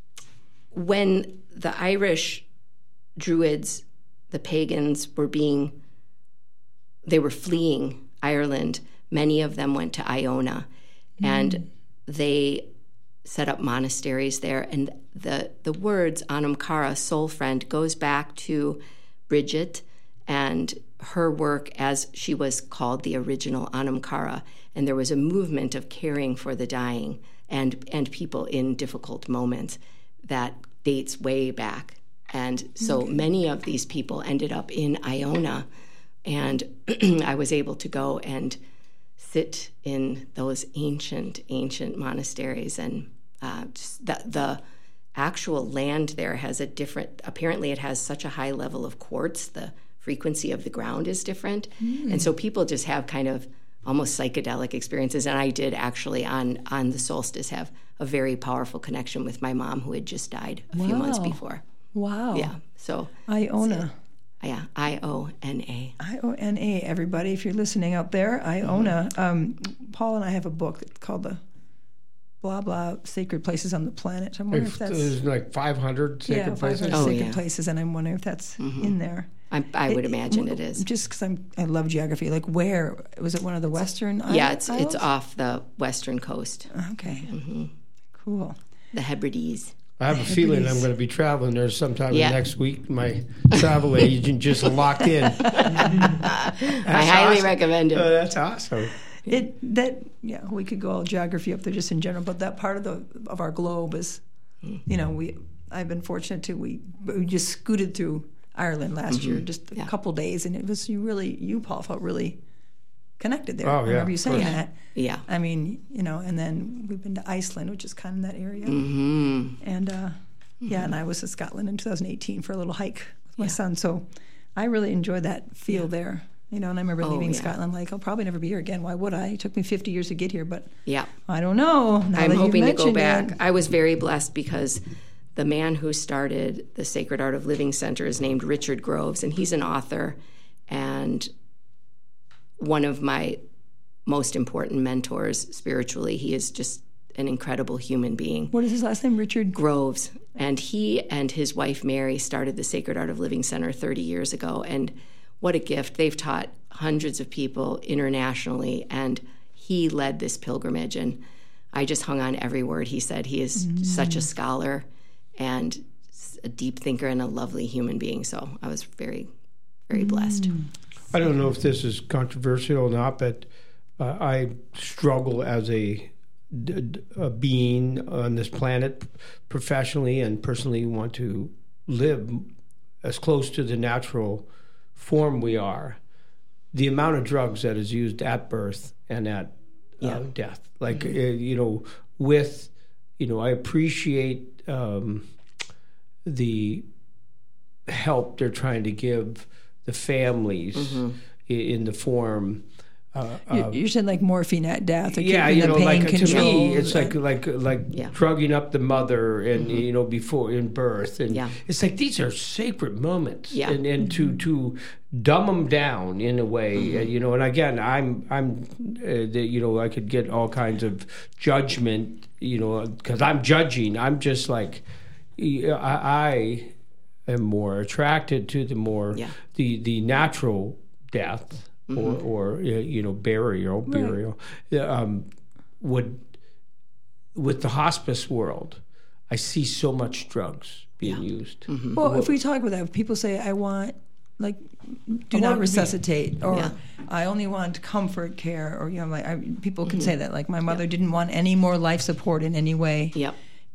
when the Irish Druids, the pagans, were being, they were fleeing Ireland. Many of them went to Iona, mm. and they set up monasteries there. And the the words Anam Cara, soul friend, goes back to Bridget and her work as she was called the original Anam Cara. And there was a movement of caring for the dying and and people in difficult moments that dates way back. And so okay. many of these people ended up in Iona, and I was able to go and sit in those ancient, ancient monasteries. And uh, just the, the actual land there has a different, apparently it has such a high level of quartz, the frequency of the ground is different. Mm. And so people just have kind of almost psychedelic experiences. And I did actually on, on the solstice have a very powerful connection with my mom, who had just died a wow. few months before. Wow. Yeah. So Iona. So, yeah. I O N A. I O N A, everybody, if you're listening out there. Iona. Mm-hmm. Um, Paul and I have a book called the blah, blah, Sacred Places on the Planet. I'm wondering if, if that's... There's like five hundred sacred yeah, places? five hundred oh, sacred yeah. places, and I'm wondering if that's mm-hmm. in there. I, I would it, imagine it, it is. Just because I'm, I love geography. Like where? Was it one of the western islands? Yeah, it's it's off the western coast. Okay. Mm-hmm. Cool. The Hebrides. I have a feeling I'm going to be traveling there sometime yeah. next week. My travel agent just locked in. I highly awesome. recommend it. Oh, that's awesome. It that yeah, we could go all geography up there just in general, but that part of the of our globe is, you know, we I've been fortunate to we we just scooted through Ireland last mm-hmm. year, just a yeah. couple days, and it was you really you Paul felt really connected there. Oh, I yeah, remember you saying yeah. that. Yeah. I mean, you know, and then we've been to Iceland, which is kind of in that area. Mm-hmm. And, uh, mm-hmm. yeah, and I was to Scotland in two thousand eighteen for a little hike with my yeah. son. So I really enjoyed that feel yeah. there. You know, and I remember oh, leaving yeah. Scotland like, I'll probably never be here again. Why would I? It took me fifty years to get here, but yeah. I don't know. Now I'm that hoping to go it. back. I was very blessed because the man who started the Sacred Art of Living Center is named Richard Groves, and he's an author and one of my most important mentors spiritually. He is just an incredible human being. What is his last name? Richard Groves. And he and his wife Mary started the Sacred Art of Living Center thirty years ago. And what a gift. They've taught hundreds of people internationally, and he led this pilgrimage. And I just hung on every word he said. He is mm. such a scholar and a deep thinker and a lovely human being. So I was very, very blessed. Mm. I don't know if this is controversial or not, but uh, I struggle as a, a being on this planet professionally and personally want to live as close to the natural form we are. The amount of drugs that is used at birth and at uh, yeah. death. Like, mm-hmm. uh, you know, with, you know, I appreciate um, the help they're trying to give the families mm-hmm. in the form. Uh, you, you said like morphine at death. Or yeah, you know, like to me, it's like like like yeah. drugging up the mother, and mm-hmm. you know, before in birth, and yeah. it's like these are sacred moments, yeah. and and to to dumb them down in a way, mm-hmm. uh, you know. And again, I'm I'm, uh, the, you know, I could get all kinds of judgment, you know, because I'm judging. I'm just like, I. I am more attracted to the more yeah. the the natural death mm-hmm. or or you know burial right. burial um, would with the hospice world. I see so much drugs being yeah. used. Mm-hmm. Well, well, if we talk about that, people say, "I want like do I not resuscitate," or yeah. "I only want comfort care," or you know, like I, people can mm-hmm. say that. Like my mother yep. didn't want any more life support in any way. Yep.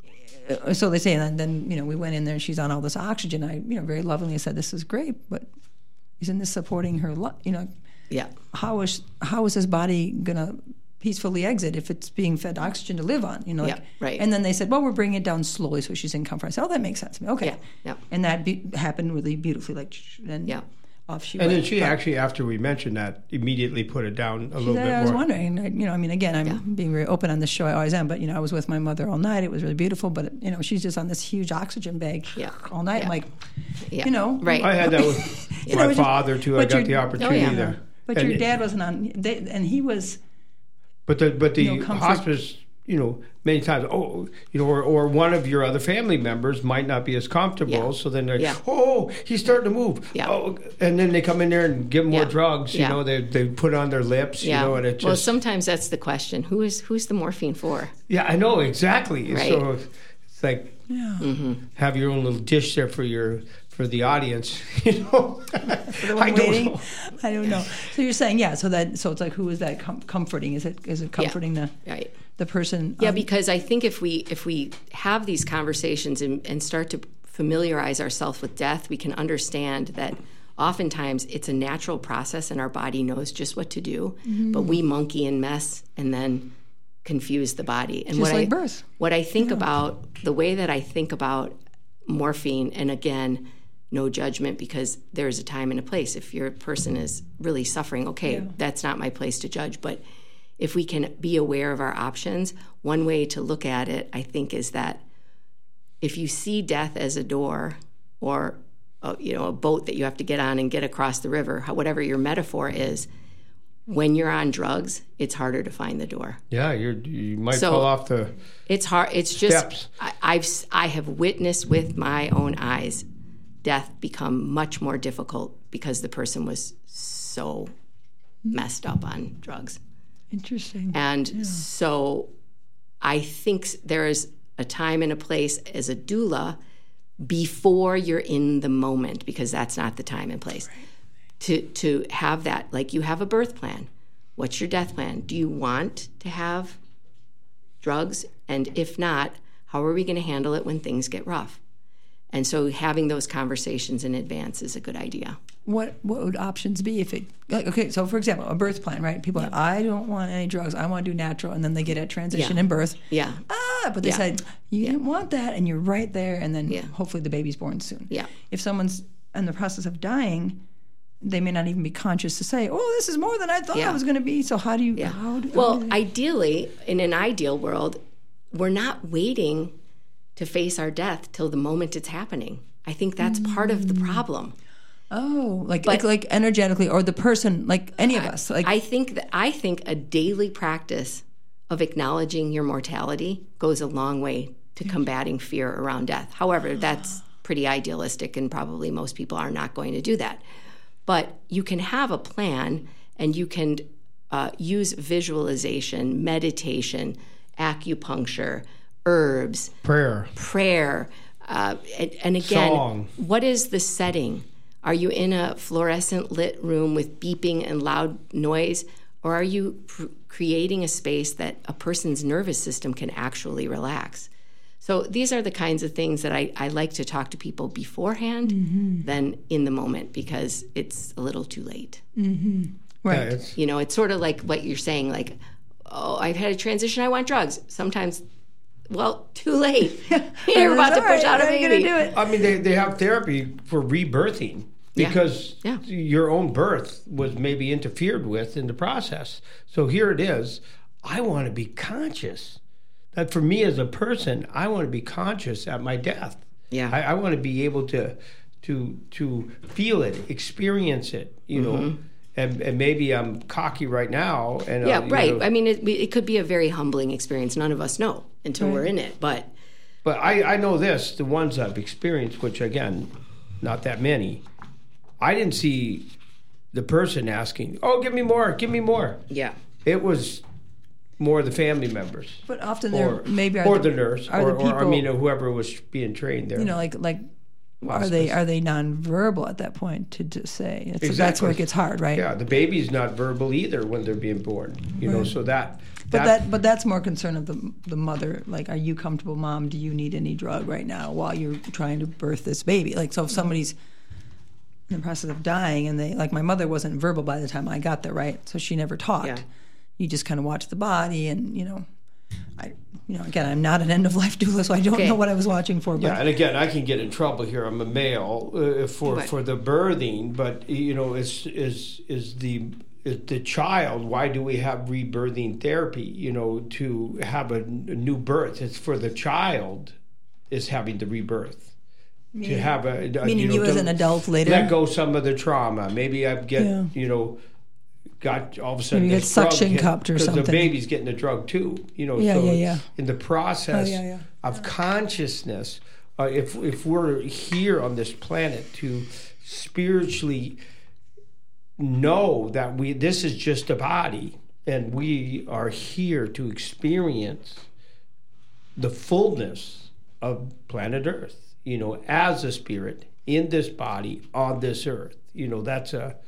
So they say, and then, you know, we went in there and she's on all this oxygen. I, you know, very lovingly said, "This is great, but isn't this supporting her life? You know, yeah. how is how is this body gonna peacefully exit if it's being fed oxygen to live on? You know, like, yeah, right. And then they said, well, we're bringing it down slowly so she's in comfort. I said, oh, that makes sense to me. Okay, yeah, yeah. And that be- happened really beautifully. Like, and yeah. off she and went. then she but, actually, after we mentioned that, immediately put it down a little said, bit I more. was wondering, you know, I mean, again, I'm yeah. being very open on this show. I always am, but, you know, I was with my mother all night. It was really beautiful, but, you know, she's just on this huge oxygen bag yeah. all night. Yeah. I'm like, yeah. you know. Right. I had that with you my know, father, just, too. I got your, the opportunity oh, yeah. there. But and your it, dad wasn't on, they, and he was. But the, but the you know, hospice, you know, many times, oh, you know, or, or one of your other family members might not be as comfortable, yeah. so then they're, yeah. oh, he's starting to move. Yeah. Oh, and then they come in there and give more yeah. drugs, you yeah. know, they they put on their lips, yeah. you know, and it just... Well, sometimes that's the question. Who is Who's the morphine for? Yeah, I know, exactly. Right. So it's like, Yeah. Mm-hmm. have your own little dish there for your... for the audience, you know. For the one I waiting, don't know. I don't know. So you're saying, yeah. So that, so it's like, who is that com- comforting? Is it, is it comforting yeah. the, right. the person? Yeah, um, because I think if we if we have these conversations and, and start to familiarize ourselves with death, we can understand that oftentimes it's a natural process and our body knows just what to do, mm-hmm. but we monkey and mess and then confuse the body. And just what like I birth. what I think yeah. about the way that I think about morphine, and again, no judgment, because there's a time and a place. If your person is really suffering, okay, yeah. that's not my place to judge. But if we can be aware of our options, one way to look at it, I think, is that if you see death as a door or a, you know, a boat that you have to get on and get across the river, whatever your metaphor is, when you're on drugs, it's harder to find the door. Yeah, you're, you might so fall off the It's hard. It's just, steps. I, I've I have witnessed with my own eyes death become much more difficult because the person was so messed up on drugs. Interesting. And yeah. so I think there is a time and a place as a doula before you're in the moment, because that's not the time and place. Right. To to have that, like you have a birth plan. What's your death plan? Do you want to have drugs? And if not, how are we going to handle it when things get rough? And so having those conversations in advance is a good idea. What what would options be if it, like, okay, so for example, a birth plan, right? People yeah. are, I don't want any drugs. I want to do natural. And then they get at transition yeah. and birth. Yeah. Ah, but they yeah. said, you yeah. didn't want that. And you're right there. And then yeah. hopefully the baby's born soon. Yeah. If someone's in the process of dying, they may not even be conscious to say, oh, this is more than I thought yeah. it was going to be. So how do you, yeah. how do, well, how do ideally, in an ideal world, we're not waiting to face our death till the moment it's happening. I think that's mm. part of the problem. Oh, like, But, like like energetically, or the person, like any of I, us. Like I think that I think a daily practice of acknowledging your mortality goes a long way to combating fear around death. However, that's pretty idealistic, and probably most people are not going to do that. But you can have a plan, and you can uh, use visualization, meditation, acupuncture, herbs, prayer, prayer, uh, and, and again, song. What is the setting? Are you in a fluorescent lit room with beeping and loud noise, or are you pr- creating a space that a person's nervous system can actually relax? So these are the kinds of things that I, I like to talk to people beforehand mm-hmm. than in the moment, because it's a little too late. Mm-hmm. Right. Yeah, you know, it's sort of like what you're saying, like, oh, I've had a transition, I want drugs. Sometimes, well, too late. You're about to push right, out a baby. Do it. I mean, they, they have therapy for rebirthing because Yeah. Yeah. your own birth was maybe interfered with in the process. So here it is. I want to be conscious. That for me as a person, I want to be conscious at my death. Yeah. I, I want to be able to to to feel it, experience it, you know. Mm-hmm. And, and maybe I'm cocky right now. And Yeah, uh, you right. know, I mean, it, it could be a very humbling experience. None of us know until Right. we're in it. But But I, I know this, the ones I've experienced, which again, not that many, I didn't see the person asking, oh, give me more, give me more. yeah, It was more the family members. But often Or, they're maybe are or the, the nurse, are or, the people, or I mean, whoever was being trained there. you know, like like are they are they nonverbal at that point to, to say? It's, Exactly. That's where it gets hard, right? Yeah, the baby's not verbal either when they're being born. You know, Right. so that. But that, but that's more concern of the the mother. Like, are you comfortable, mom? Do you need any drug right now while you're trying to birth this baby? Like, so if somebody's in the process of dying and they, like, my mother wasn't verbal by the time I got there, right? So she never talked. Yeah. You just kind of watch the body, and you know, I, you know, again, I'm not an end of life doula, so I don't Okay. know what I was watching for. But Yeah, and again, I can get in trouble here. I'm a male uh, for Right. for the birthing, but you know, is is is the is the child? Why do we have rebirthing therapy? You know, to have a, n- a new birth. It's for the child is having the rebirth. To have a, a meaning you, know, you as to an adult later. let go some of the trauma. Maybe I get Yeah. you know. Got all of a sudden Maybe you this get drug suction hit, cupped or 'cause something. the baby's getting the drug too, you know. Yeah, so yeah, yeah. in the process Oh, yeah, yeah. of consciousness, uh, if if we're here on this planet to spiritually know that we this is just a body and we are here to experience the fullness of planet Earth, you know, as a spirit in this body on this earth, you know, that's a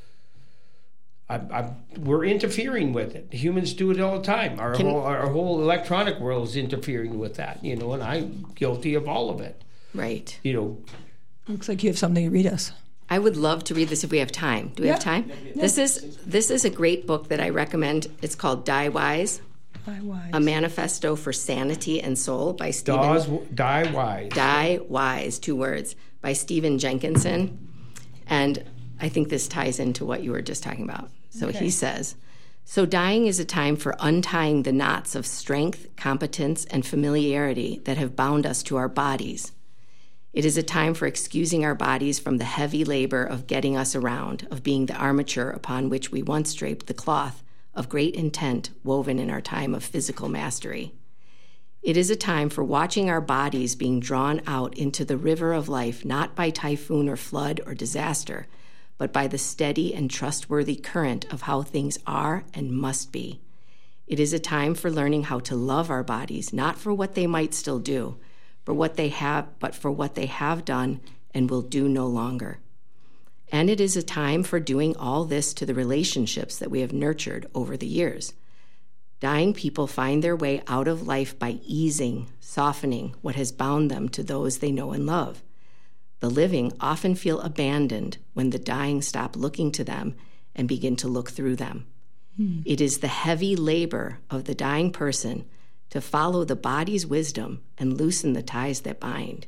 I, I, we're interfering with it. Humans do it all the time. Our Can- whole our whole electronic world is interfering with that, you know, and I'm guilty of all of it. right. You know, Looks like you have something to read us. I would love to read this if we have time. Do we Yeah. have time? This is this is a great book that I recommend. It's called Die Wise: Bye, wise. A Manifesto for Sanity and Soul by Stephen Dawes, die wise. Die Wise, two words, by Stephen Jenkinson. And I think this ties into what you were just talking about. So Okay. he says, so dying is a time for untying the knots of strength, competence, and familiarity that have bound us to our bodies. It is a time for excusing our bodies from the heavy labor of getting us around, of being the armature upon which we once draped the cloth of great intent woven in our time of physical mastery. It is a time for watching our bodies being drawn out into the river of life, not by typhoon or flood or disaster, but by the steady and trustworthy current of how things are and must be. It is a time for learning how to love our bodies, not for what they might still do, for what they have, but for what they have done and will do no longer. And it is a time for doing all this to the relationships that we have nurtured over the years. Dying people find their way out of life by easing, softening what has bound them to those they know and love. The living often feel abandoned when the dying stop looking to them and begin to look through them. Hmm. It is the heavy labor of the dying person to follow the body's wisdom and loosen the ties that bind.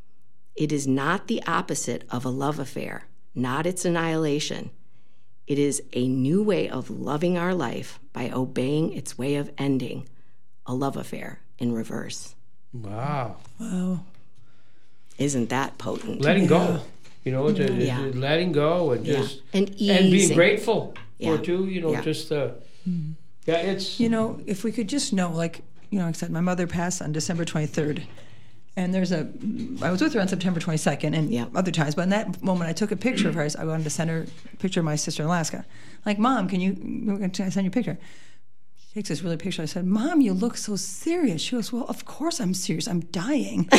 It is not the opposite of a love affair, not its annihilation. It is a new way of loving our life by obeying its way of ending, a love affair in reverse. Wow. Wow. Isn't that potent? Letting Yeah. go. You know, to, Yeah. to letting go and Yeah. just And and being easing. grateful Yeah. for too, you know, Yeah. just uh yeah, it's You know, if we could just know, like, you know, like I said, my mother passed on December twenty-third. And there's a, I was with her on September twenty-second and Yeah. other times, but in that moment I took a picture of her. I wanted to send her a picture of my sister in Alaska. Like, Mom, can you, can I send you a picture? takes this really picture. I said, Mom, you look so serious. She goes, well, of course I'm serious. I'm dying.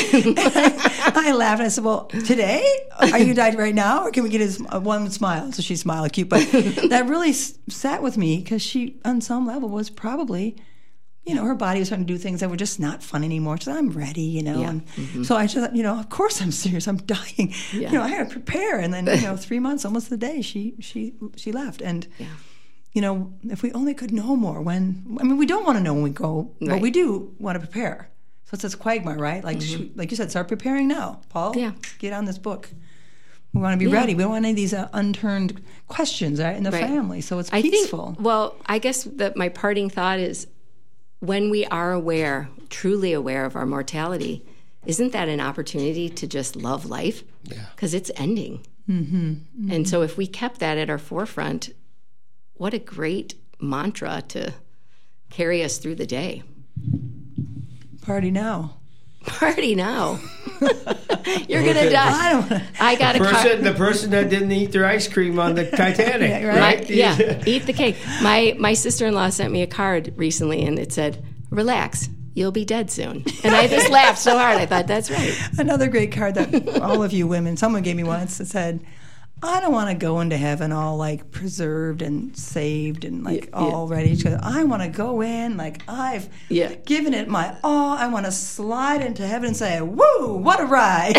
I laughed. I said, well, today? Are you dying right now? Or can we get his uh, one smile? So she smiled cute. But that really s- sat with me because she, on some level, was probably, you know, her body was starting to do things that were just not fun anymore. She said, I'm ready, you know. Yeah. And Mm-hmm. so I just thought, you know, of course I'm serious. I'm dying. Yeah. You know, I had to prepare. And then, you know, three months, almost the day, she she she left. And Yeah. you know, if we only could know more when, I mean, we don't want to know when we go, but Right. we do want to prepare. So it's this quagmire, right? Like, Mm-hmm. should, like you said, start preparing now, Paul. Yeah. Get on this book. We want to be Yeah. ready. We don't want any of these uh, unturned questions, right, in the Right. family. So it's I peaceful. think, well, I guess that my parting thought is when we are aware, truly aware of our mortality, isn't that an opportunity to just love life? Yeah. Because it's ending. Mm-hmm. Mm-hmm. And so if we kept that at our forefront, what a great mantra to carry us through the day. Party now. Party now. You're going to die. I don't want to. I got a car. Person, the person that didn't eat their ice cream on the Titanic, Yeah, right? My, yeah, eat the cake. My my sister-in-law sent me a card recently, and it said, "Relax, you'll be dead soon." And I just laughed so hard. I thought, that's right. Another great card that all of you women, someone gave me once that said, I don't want to go into heaven all like preserved and saved and like Yeah, all yeah. ready to. I want to go in like I've Yeah. given it my all. I want to slide into heaven and say, "Woo, what a ride!"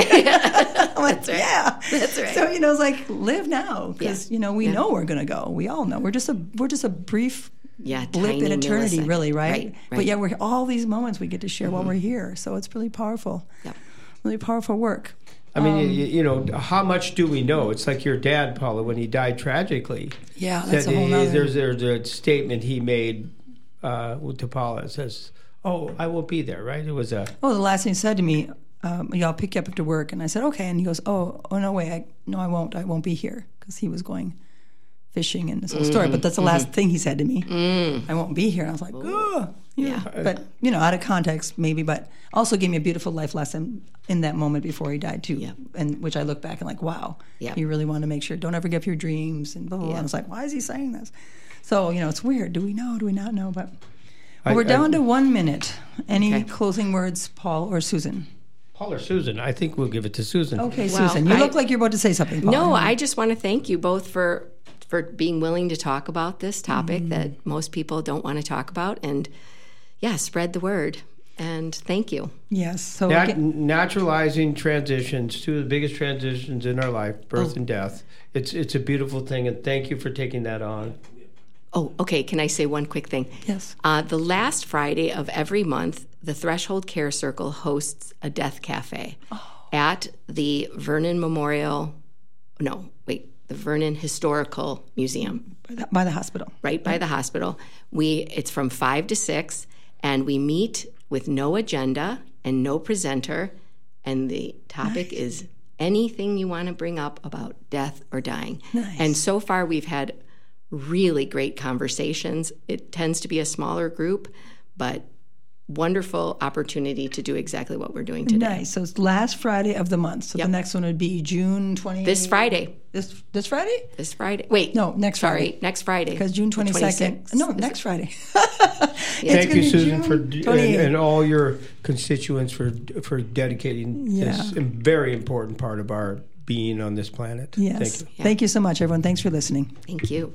I'm like, That's right. yeah, That's right. So you know, it's like live now because Yeah. you know we Yeah. know we're gonna go. We all know we're just a we're just a brief Yeah, blip tiny in eternity, millisecond. really, right? Right, But right. yeah, we're all these moments we get to share while we're here. So it's really powerful. Yep. Really powerful work. I mean, you, you know, how much do we know? It's like your dad, Paula, when he died tragically. Yeah, that's That a whole he- nother. there's, there's a statement he made uh, to Paula. It says, "Oh, I won't be there." Right? It was a Oh, the last thing he said to me, um, yeah, I'll pick you up after work. And I said, okay. And he goes, oh, oh no way, I, no, I won't. I won't be here because he was going fishing and this whole story. But that's the last thing he said to me. I won't be here. And I was like, oh, yeah. But you know, out of context, maybe. But also gave me a beautiful life lesson in that moment before he died too. Yeah. And which I look back and like, wow, Yeah. he really wanted to make sure don't ever give up your dreams and blah blah. blah. Yeah. And I was like, why is he saying this? So you know, it's weird. Do we know? Do we not know? But I- well, we're I- down to one minute. Any Okay. closing words, Paul or Susan? Paul or Susan. I think we'll give it to Susan. Okay, Well, Susan, you I- look like you're about to say something, Paul. No, I just want to thank you both for for being willing to talk about this topic Mm-hmm. that most people don't want to talk about, and yeah, spread the word. And thank you. Yes. So Nat- again- naturalizing transitions, two of the biggest transitions in our life, birth Oh. and death. It's it's a beautiful thing, and thank you for taking that on. Oh, okay. Can I say one quick thing? yes. Uh, the last Friday of every month, the Threshold Care Circle hosts a death cafe at the Vernon Memorial. No, wait, the Vernon Historical Museum, By the, by the hospital. right by the hospital. We it's from five to six, and we meet with no agenda and no presenter, and the topic is anything you want to bring up about death or dying. Nice. And so far, we've had really great conversations. It tends to be a smaller group, but wonderful opportunity to do exactly what we're doing today. Nice. So it's last Friday of the month. So Yep. the next one would be June twentieth. This Friday. This this Friday? This Friday. Wait. No, next Sorry, Friday. next Friday. Because June The twenty-second. twenty-sixth. No, next Friday. Thank gonna you, be Susan, June for and, twenty-eighth. and all your constituents for for dedicating this Yeah. very important part of our being on this planet. Yes. Thank you. Thank you so much, everyone. Thanks for listening. Thank you.